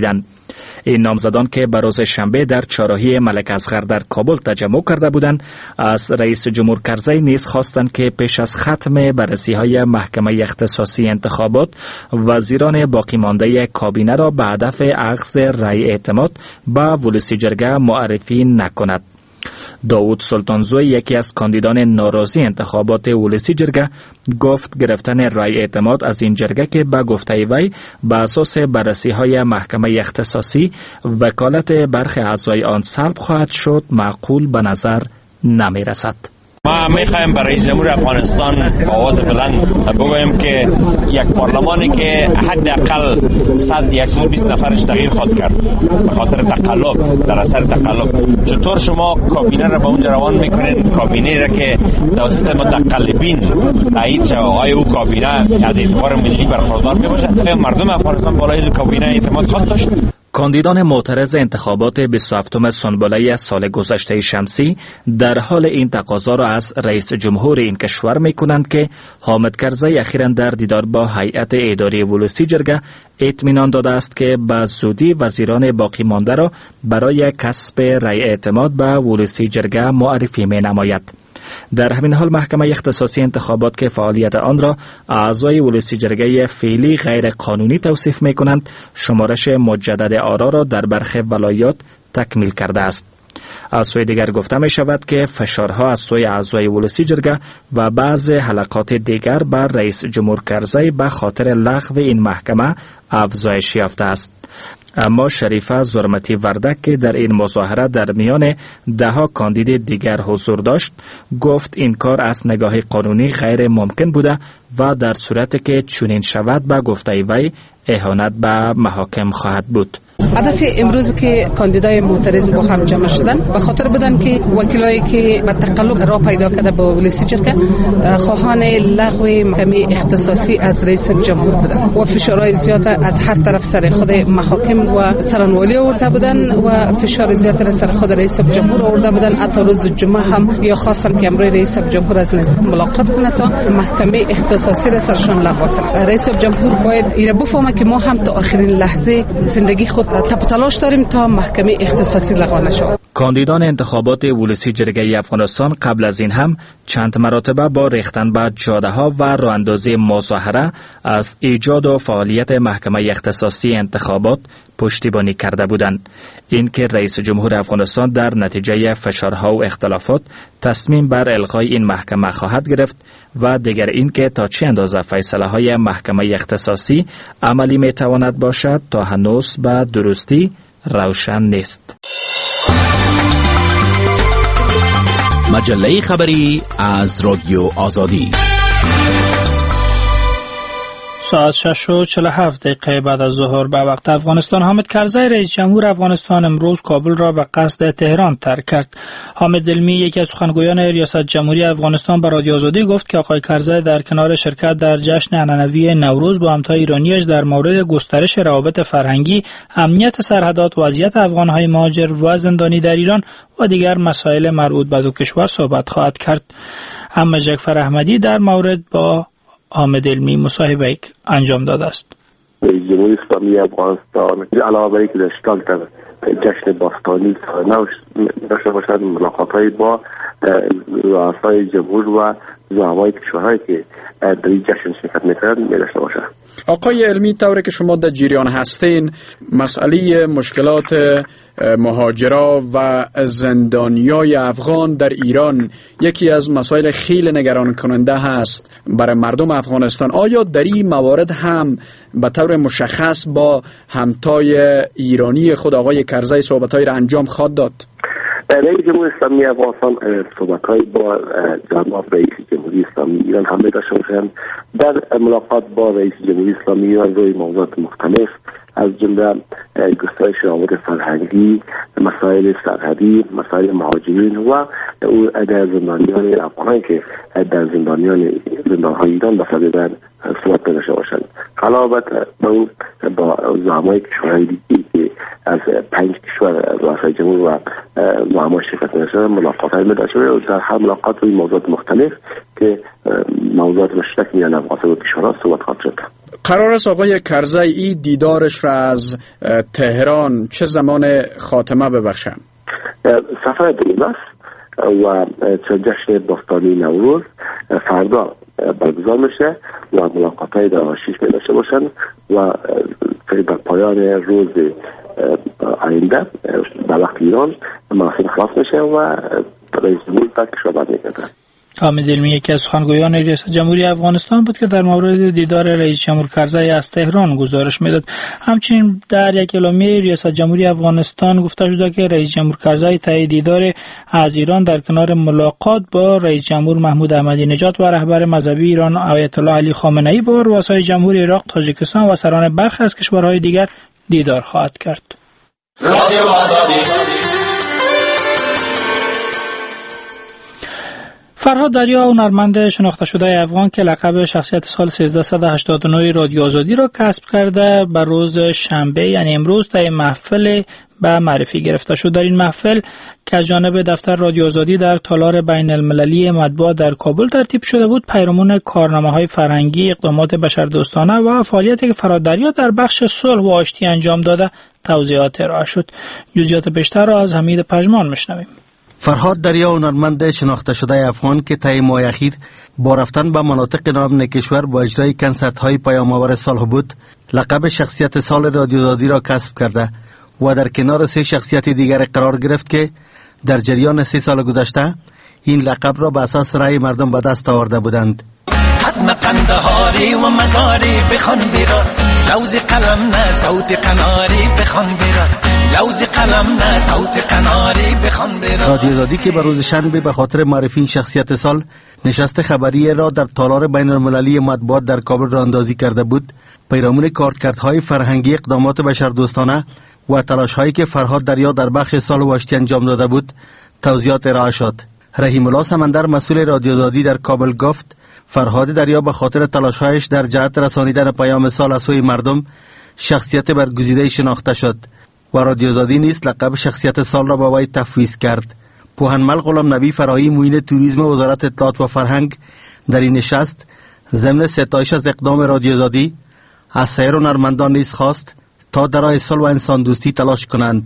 Speaker 15: این نامزدان که به روز شنبه در چهارراهی ملک اصغر در کابل تجمع کرده بودند، از رئیس جمهور کرزی نیز خواستند که پیش از ختم بررسی‌های محکمه اختصاصی انتخابات وزیران باقی مانده کابینه را به هدف اخذ رأی اعتماد به ولسی جرگه معرفی نکند. داود سلطانزوی، یکی از کاندیدان ناراضی انتخابات ولسی جرگه، گفت گرفتن رأی اعتماد از این جرگه که به گفته وی به اساس بررسی‌های محکمه اختصاصی وکالت برخی اعضای آن سلب خواهد شد معقول به نظر نمی رسد.
Speaker 16: ما میخوایم برای جمهور افغانستان آواز بلند بگویم که یک پارلمانی که حداقل صد صد و بیست نفرش تغییر خواهد کرد به خاطر تقلب، در اثر تقلب، چطور شما کابینه را به اونجا روان میکنین؟ کابینه را که توسط متقلبین تایید شود، آیا او کابینه از اعتبار ملی برخوردار میباشد؟ مردم افغانستان بالای کابینه اعتماد خواهد داشت؟
Speaker 15: کاندیدان معترض انتخابات بیست و هفتم سنبله سال گذشته شمسی در حال این تقاضا را از رئیس جمهور این کشور می کنند که حامد کرزی اخیراً در دیدار با هیئت اداری ولسی جرگه اطمینان داده است که به زودی وزیران باقی مانده را برای کسب رأی اعتماد به ولسی جرگه معرفی می نماید. در همین حال محکمه اختصاصی انتخابات که فعالیت آن را اعضای ولسی جرگه فعلی غیر قانونی توصیف می کنند، شمارش مجدد آرا را در برخی ولایات تکمیل کرده است. از سوی دیگر گفته می شود که فشارها از سوی اعضای ولسی جرگه و بعض حلقات دیگر بر رئیس جمهور کرزی به خاطر لغو این محکمه افزایش یافته است. اما شریفه زرمتی وردک که در این مظاهره در میان دهها کاندید دیگر حضور داشت، گفت این کار از نگاه قانونی غیر ممکن بوده و در صورتی که چنین شود به گفته وی اهانت به محاکم خواهد بود.
Speaker 6: هدف امروز که کاندیدای معترض با هم جمع شدن به خاطر بودن که وکیلایی که به تقلب را پیدا کرده با ولسی جرگه خواهان لغو محکمه اختصاصی از رئیس جمهور بودن و فشارهای زیاد از هر طرف سر خود محاکم و سرانوالی آورده بودن و فشار زیاد سر خود رئیس جمهور آورده بودن. حتی روز جمعه هم یا خواستن که امروز رئیس جمهور از نزدیک ملاقات کنه تا محکمه اختصاصی را سرشان لغو کنه. رئیس جمهور باید ایره بفهمه که ما هم تا آخرین لحظه زندگی خود تپ تلاش داریم تا محکمه اختصاصی لغو نشود.
Speaker 15: کاندیدان انتخابات ولسی جرگه افغانستان قبل از این هم چند مرتبه با ریختن به جاده‌ها و راه‌اندازی مظاهره از ایجاد و فعالیت محکمه اختصاصی انتخابات پشتیبانی کرده بودند. این که رئیس جمهور افغانستان در نتیجه فشارها و اختلافات تصمیم بر الغای این محکمه خواهد گرفت و دیگر این که تا چه اندازه فیصله‌های محکمه اختصاصی عملی میتواند باشد تا هنوز به درستی روشن نیست.
Speaker 4: مجله خبری از رادیو آزادی.
Speaker 2: ساعت شش و چهل و هفت دقیقه بعد از ظهر به وقت افغانستان، حامد کرزی رئیس جمهور افغانستان امروز کابل را به قصد تهران ترک کرد. حامد علمی، یکی از سخنگویان ریاست جمهوری افغانستان، به رادیو آزادی گفت که آقای کرزی در کنار شرکت در جشن عنعنوی نوروز با همتای ایرانیش در مورد گسترش روابط فرهنگی، امنیت سرحدات، وضعیت افغان‌های مهاجر و زندانی در ایران و دیگر مسائل مربوط به دو کشور صحبت خواهد کرد. اما جعفر احمدی در مورد با حامد علمی مصاحبه انجام داده است.
Speaker 3: جمهوری اسلامی افغانستان علاوه بر اینکه در اشتغال در جشن باستانی داشته باشد، ملاقات‌های با رؤسای جمهور و زعمای کشورهایی که در این جشن شرکت می‌کنند می‌داشته باشد.
Speaker 9: آقای علمی، طوری که شما در جریان هستین، مسئله مشکلات مهاجرا و زندانیای افغان در ایران یکی از مسائل خیلی نگران کننده هست برای مردم افغانستان. آیا در این موارد هم به طور مشخص با همتای ایرانی خود آقای کرزی صحبت‌هایی را انجام خواهد داد؟
Speaker 3: رئیس جمهوری اسلامی افغانستان صحبت‌های با جناب رئیس جمهوری اسلامی ایران هم داشته باشند. در ملاقات با رئیس جمهوری اسلامی ایران روی موضوعات مختلف از جمله گسترش روابط فرهنگی، مسائل سرحدی، مسائل مهاجرین و در زندانیان افغانان که در زندانیان زندان‌های ایران به صدد صحبت داشته باشند. علاوه بر با زعمای کشورهای دیگه که از پنج کشور رئیس جمهور و زعما شرکت داشتن ملاقات‌های داشته و در هر ملاقات روی موضوعات مختلف که موضوعات مشترک میان افغانستان و کشورها صحبت خواهد شد.
Speaker 9: قرار است آقای کرزی دیدارش را از تهران چه زمان خاتمه ببخشن؟
Speaker 3: سفر دو است و جشن باستانی نوروز فردا برگزار میشه و ملاقات‌های در شش می داشته باشن و در پایان روز آینده در وقت ایران مراسم خلاص میشه و رئیس جمهور در کشور برمیگرده.
Speaker 2: حامد علمی یکی از سخنگویان ریاست جمهوری افغانستان بود که در مورد دیدار رئیس جمهور کرزی از تهران گزارش میداد. همچنین در یک اعلامیه ریاست جمهوری افغانستان گفته شده که رئیس جمهور کرزی طی دیدار از ایران در کنار ملاقات با رئیس جمهور محمود احمدی نژاد و رهبر مذهبی ایران آیت الله علی خامنه ای با رؤسای جمهور عراق، تاجیکستان و سران برخی از کشورهای دیگر دیدار خواهد کرد. رادیو آزادی. فرهاد دریا، هنرمند شناخته شده افغان که لقب شخصیت سال سیزده هشتاد و نه رادیو آزادی را کسب کرده، بر روز شنبه یعنی امروز در محفل به معرفی گرفته شد. در این محفل که از جانب دفتر رادیو آزادی در تالار بین المللی مطبوعات در کابل ترتیب شده بود، پیرامون کارنامه‌های فرهنگی، اقدامات بشردوستانه و فعالیتی که فرهاد دریا در بخش صلح و آشتی انجام داده توضیحات ارائه شد. جزئیات بیشتر را از حمید پژمان میشنویم.
Speaker 13: فرهاد دریا، هنرمند شناخته شده افغان که طی ماه اخیر با رفتن به مناطق نامن کشور با اجرای کنسرت‌های پیام‌آور صلح بود، لقب شخصیت سال رادیو آزادی را کسب کرده و در کنار سه شخصیت دیگر قرار گرفت که در جریان سه سال گذشته این لقب را به اساس رأی مردم به دست آورده بودند.
Speaker 17: حتم قندهاری و مزاری بخوان بیرا، لوز قلم نه صوت قناری بخوان بیرا، لوز قلم نه صوت قناری بخوان بیرا.
Speaker 13: رادیو آزادی که به روز شنبه به خاطر معرفی شخصیت سال نشست خبری را در تالار بین المللی مطبوعات در کابل راه اندازی کرده بود، پیرامون کارکردهای فرهنگی، اقدامات بشردوستانه و تلاش‌هایی که فرهاد دریا در بخش صلح و آشتی انجام داده بود توضیحات ارائه شد. رحیم الله سمندر، مسئول رادیو آزادی در کابل، گفت فرهاد دریا به خاطر تلاش‌هایش در جهت رسانیدن پیام صلح از سوی مردم شخصیت برگزیده شناخته شد و رادیو آزادی نیز لقب شخصیت سال را به وی تفویض کرد. پوهنمل غلام نبی فرایی، معین توریسم وزارت اطلاعات و فرهنگ، در این نشست ضمن ستایش از اقدام رادیو آزادی از سایر هنرمندان نیز خواست تا در راه صلح و انسان دوستی تلاش کنند.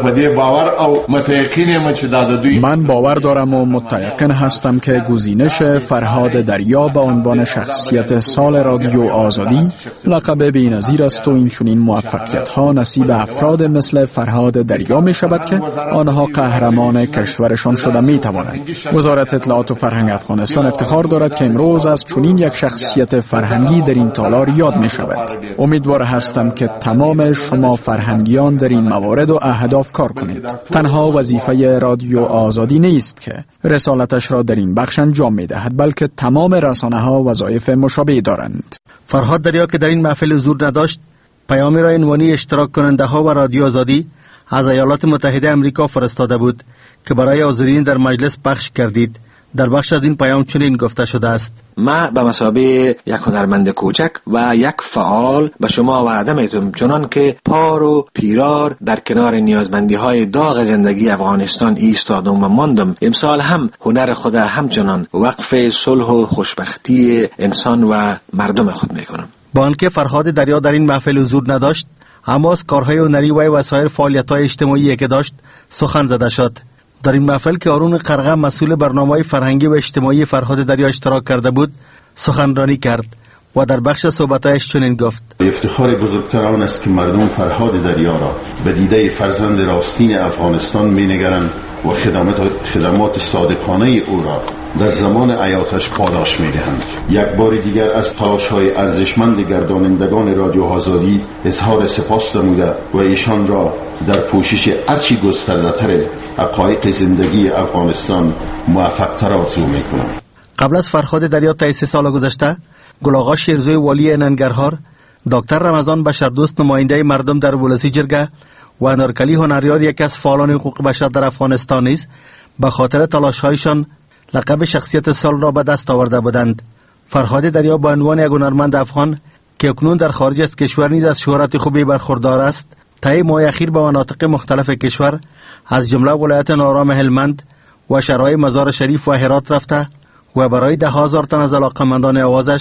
Speaker 9: من باور دارم و متیقن هستم که گزینش فرهاد دریا به عنوان شخصیت سال رادیو آزادی لقب بی‌نظیر است و این چنین موفقیت ها نصیب افراد مثل فرهاد دریا می شود که آنها قهرمان کشورشان شده می توانند. وزارت اطلاعات و فرهنگ افغانستان افتخار دارد که امروز از چنین یک شخصیت فرهنگی در این تالار یاد می شود. امیدوار هستم که تمام شما فرهنگیان در این موارد و اهداف کار کنید. تنها وظیفه رادیو آزادی نیست که رسالتش را در این بخش انجام می دهد، بلکه تمام رسانه ها وظایف مشابه دارند.
Speaker 13: فرهاد دریا که در این محفل حضور نداشت، پیامی را عنوانی اشتراک کننده ها و رادیو آزادی از ایالات متحده آمریکا فرستاده بود که برای حاضرین در مجلس پخش کردید. در بخش از این پیام چنین گفته شده است:
Speaker 10: ما به مثابه یک هنرمند کوچک و یک فعال به شما وعده می‌دهم چنان که پار و پیرار در کنار نیازمندی های داغ زندگی افغانستان ایستادم و ماندم. امسال هم هنر خود همچنان وقف صلح و خوشبختی انسان و مردم خود میکنم.
Speaker 13: با آنکه فرهاد دریا در این محفل حضور نداشت، اما از کارهای هنری و وسایر فعالیت‌های اجتماعی که داشت سخن زده شد. در این محفل که آرون قرغه، مسئول برنامه‌های فرهنگی و اجتماعی فرهاد دریا اشتراک کرده بود، سخنرانی کرد و در بخش صحبتایش چنین گفت:
Speaker 18: افتخار بزرگتر آن است که مردم فرهاد دریا را به دیده فرزند راستین افغانستان می‌نگرند و خدمات خدمات صادقانه او را در زمان حیاتش پاداش می‌دهند. یک بار دیگر از تلاش‌های ارزشمند گردانندگان رادیو آزادی اظهار سپاس نموده و ایشان را در پوشش هرچی گسترده‌تر حقایق زندگی افغانستان موفق‌تر آرزو می‌کنم.
Speaker 13: قبل از فرهاد دریا طی سه سال گذشته، گل‌آقا شیرزوی والی ننگرهار، دکتر رمضان بشردوست نماینده مردم در ولسی جرگه و انارکلی هنریار، یکی از فعالان حقوق بشر در افغانستان نیز به خاطر تلاش‌هایشان لقب شخصیت سال را به دست آورده بودند. فرهاد دریا به عنوان یک هنرمند افغان که اکنون در خارج از کشور نیز از شهرت خوبی برخوردار است، طی ماه اخیر به مناطق مختلف کشور از جمله ولایت نارام هلمند و شهرهای مزار شریف و هرات رفته و برای ده هزار تن از علاقمندان آوازش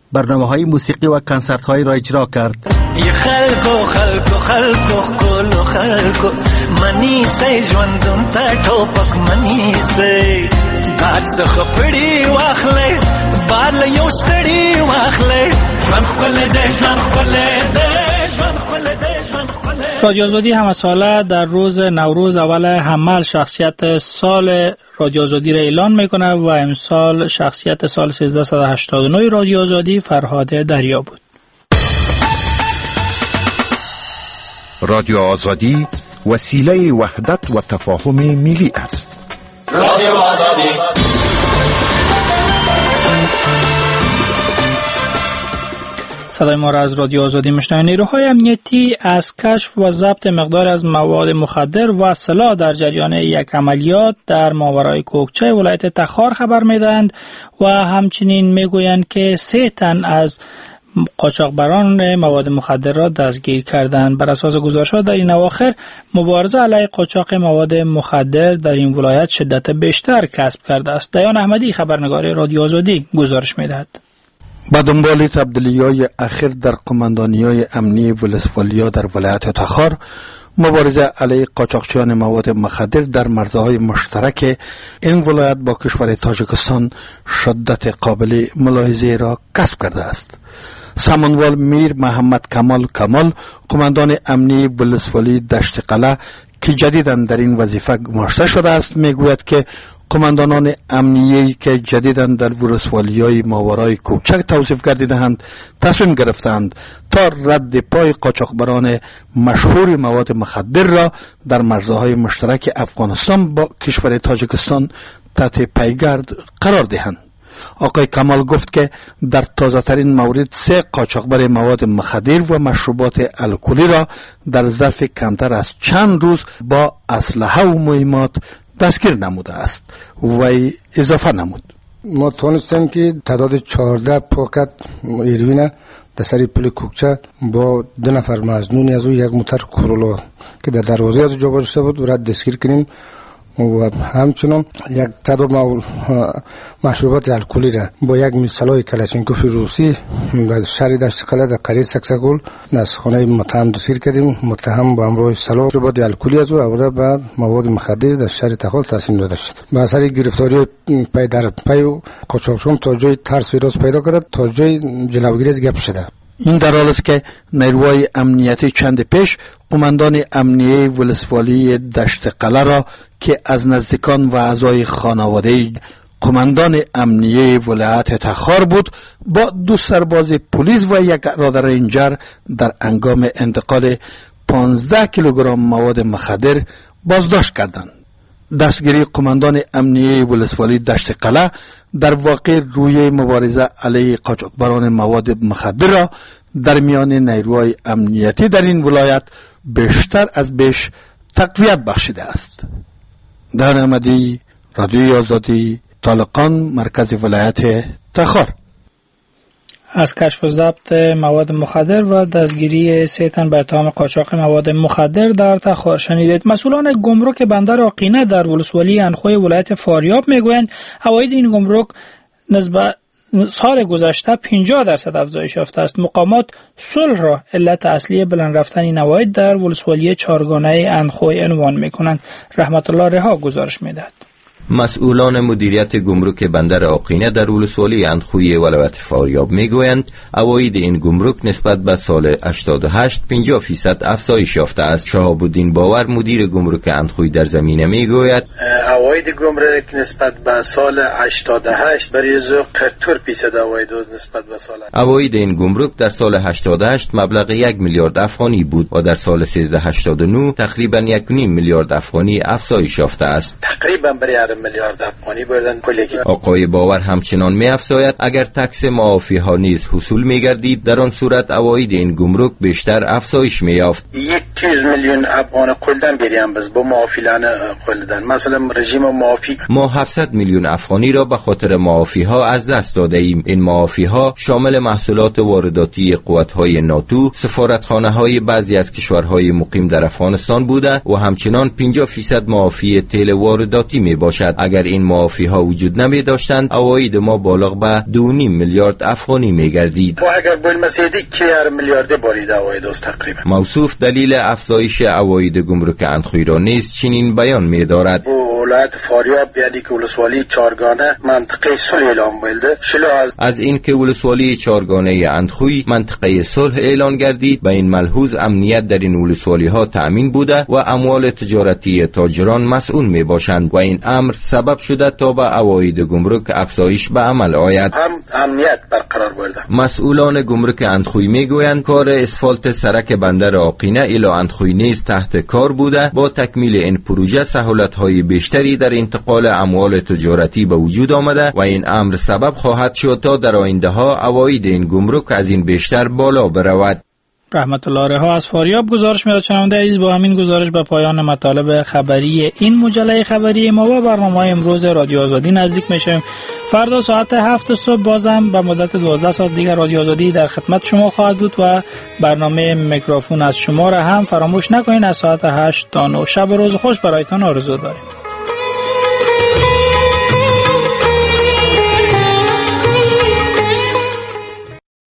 Speaker 13: برنامه‌های موسیقی و کنسرت‌های را اجرا کرد.
Speaker 17: ی خلکو خلکو خلکو کولو خلکو منی سې ژوندون ته ټوپک منی سې باد څخه پړی واخلې باد له یو ستړي واخلې ژوند خپل دې ژوند خپل دې ژوند خپل دې ژوند خپل.
Speaker 2: رادیو آزادی همساله در روز نوروز اول حمل شخصیت سال رادیو آزادی را اعلان میکنه و امسال شخصیت سال سیزده هشتاد و نه رادیو آزادی فرهاد دریا بود.
Speaker 19: رادیو آزادی وسیله وحدت و تفاهم ملی است.
Speaker 17: رادیو آزادی
Speaker 2: صدای ما را از رادیو آزادی میشنوید. نیروهای امنیتی از کشف و ضبط مقدار از مواد مخدر و سلاح در جریان یک عملیات در ماورای کوکچه ولایت تخار خبر میدهند و همچنین میگویند که سه تن از قاچاقبران مواد مخدر را دستگیر کردند. بر اساس گزارش‌ها در این اواخر مبارزه علیه قاچاق مواد مخدر در این ولایت شدت بیشتر کسب کرده است. دیان احمدی خبرنگار رادیو آزادی گزارش میدهد.
Speaker 20: با دنبال تبدیلی‌های اخیر در قماندانی‌های امنی ولسوالیا در ولایت تخار، مبارزه علیه قاچاقچیان مواد مخدر در مرزهای مشترک این ولایت با کشور تاجیکستان شدت قابل ملاحظه را کسب کرده است. سامانوال میر محمد کمال کمال، قماندان امنی ولسوالی دشت قلعه که جدیداً در این وظیفه گماشته شده است، میگوید که قماندانان امنیه‌ای که جدیداً در ولسوالی‌های ماورای کوچک توصیف گردیده‌اند تصمیم گرفتند تا رد پای قاچاقبران مشهور مواد مخدر را در مرزهای مشترک افغانستان با کشور تاجیکستان تحت پیگرد قرار دهند. آقای کمال گفت که در تازه ترین مورد سه قاچاقبر مواد مخدر و مشروبات الکلی را در ظرف کمتر از چند روز با اسلحه و مهمات دستگیر نموده است. وی اضافه نمود:
Speaker 21: ما توانستیم که تعداد چهارده پاکت هیروین در سر پل کوکچه با دو نفر مظنون از او یک موتر کورولا که در دروازه از جا باشته بود را دستگیر کنیم و همچنان یک تعداد مشروبات الکلی را با یک میسالای کلاشینکوف روسی در شهر دشت قلعه در قریه سکسگل از خانه متهم دستگیر کردیم. متهم با همراه سلاح مشروبات الکلی از او آورده بعد مواد مخدر در شهر تخار تحصیل داده شد. با اثر گرفتاری پی در پی و قاچاقچیان تا جای ترس ویراس پیدا کرد تا جای جلوگیری از گپ شده.
Speaker 20: این در حال است که نیروهای امنیتی چند پیش قماندان امنیه ولسوالی دشت قلعه را که از نزدیکان و اعضای خانواده قماندان امنیه ولایت تخار بود با دو سرباز پلیس و یک رادار رنجر در انگام انتقال پانزده کیلوگرم مواد مخدر بازداشت کردند. دستگیری قماندان امنیه ولسوالی دشت قلعه در واقع روی مبارزه علیه قاچاقبران مواد مخدر را در میان نیروهای امنیتی در این ولایت بیشتر از بیش تقویت بخشیده است. دیان احمدی، رادیوی آزادی، طالقان، مرکز ولایت تخار.
Speaker 2: از کشف و ضبط مواد مخدر و دستگیری سه تن به اتهام قاچاق مواد مخدر در تخار شنیدید. مسئولان گمرک بندر آقینه در ولسوالی اندخوی ولایت فاریاب میگویند عواید این گمرک نسبت سال گذشته پنجاه درصد افزایش یافته است. مقامات صلح را علت اصلی بلند رفتن این عواید در ولسوالی چهارگانه اندخوی عنوان میکنند. رحمت الله رها گزارش میدهد.
Speaker 22: مسئولان مدیریت گمرک بندر آقینه در ولسوالی اندخوی ولایت فاریاب میگویند عواید این گمرک نسبت به سال هشتاد و هشت پنجاه درصد افزایش یافته است. شهاب الدین باور مدیر گمرک اندخوی در زمینه میگوید
Speaker 25: عواید گمرک نسبت به سال هشتاد و هشت بریز قرطور درصد عواید نسبت به سال
Speaker 22: عواید این گمرک در سال هشتاد و هشت مبلغ یک میلیارد افغانی بود و در سال سیزده هشتاد و نه تقریبا یک و نیم میلیارد افغانی افزایش یافته است.
Speaker 25: تقریبا برای میلیارد افغانی بردن کلی.
Speaker 22: آقای باور همچنان می افزاید اگر تکس معافی ها نیز حصول می گردید در آن صورت عواید این گمرک بیشتر افزایش می یافت.
Speaker 25: یک میلیون افغان کلدن بریم بس با معافی لانه کلدن مثلا رژیم معافی
Speaker 22: ما هفتصد میلیون افغانی را به خاطر معافی ها از دست داده ایم. این معافی ها شامل محصولات وارداتی قوت های ناتو، سفارتخانه های بعضی از کشورهای مقیم در افغانستان بوده و همچنان پنجاه درصد معافی تیل وارداتی می باشد. باشد. اگر این معافی ها وجود نمی داشتند عواید ما بالغ به دو نیم میلیارد افغانی می گردید.
Speaker 25: ما اگر بول مسیدی که هر میلیارد بارید عواید است تقریبا.
Speaker 22: موصوف دلیل افزایش عواید گمرک اندخوی را نیز چنین بیان می دارد.
Speaker 25: ولایت فاریاب یعنی که ولسوالی چارگانه منطقه صلح اعلام بلده شلو از
Speaker 22: از این که ولسوالی چارگانه اندخوی منطقه صلح اعلان گردید به این ملحوظ امنیت در این ولسوالی ها تأمین بوده و اموال تجارتی تاجران مسئول می باشند و این امر سبب شده تا به عواید گمرک افزایش به عمل آید.
Speaker 25: هم امنیت برقرار برده.
Speaker 22: مسئولان گمرک اندخوی می گویند کار اسفالت سرک بندر آقینه الی اندخوی نیز تحت کار بوده. با تکمیل این پروژه سهولت های بیشتری در انتقال اموال تجارتی به وجود آمده و این امر سبب خواهد شد تا در آینده ها عواید این گمرک از این بیشتر بالا برود.
Speaker 2: رحمت الله رها از فاریاب گزارش می‌داد. شنونده عزیز، با همین گزارش به پایان مطالب خبری این مجله خبری ما و برنامه امروز رادیو آزادی نزدیک میشیم. فردا ساعت هفت صبح بازم به مدت دوازده ساعت دیگر رادیو آزادی در خدمت شما خواهد بود و برنامه میکروفون از شما را هم فراموش نکنید. از ساعت هشت تا نه شب روز خوش برایتان آرزو داریم.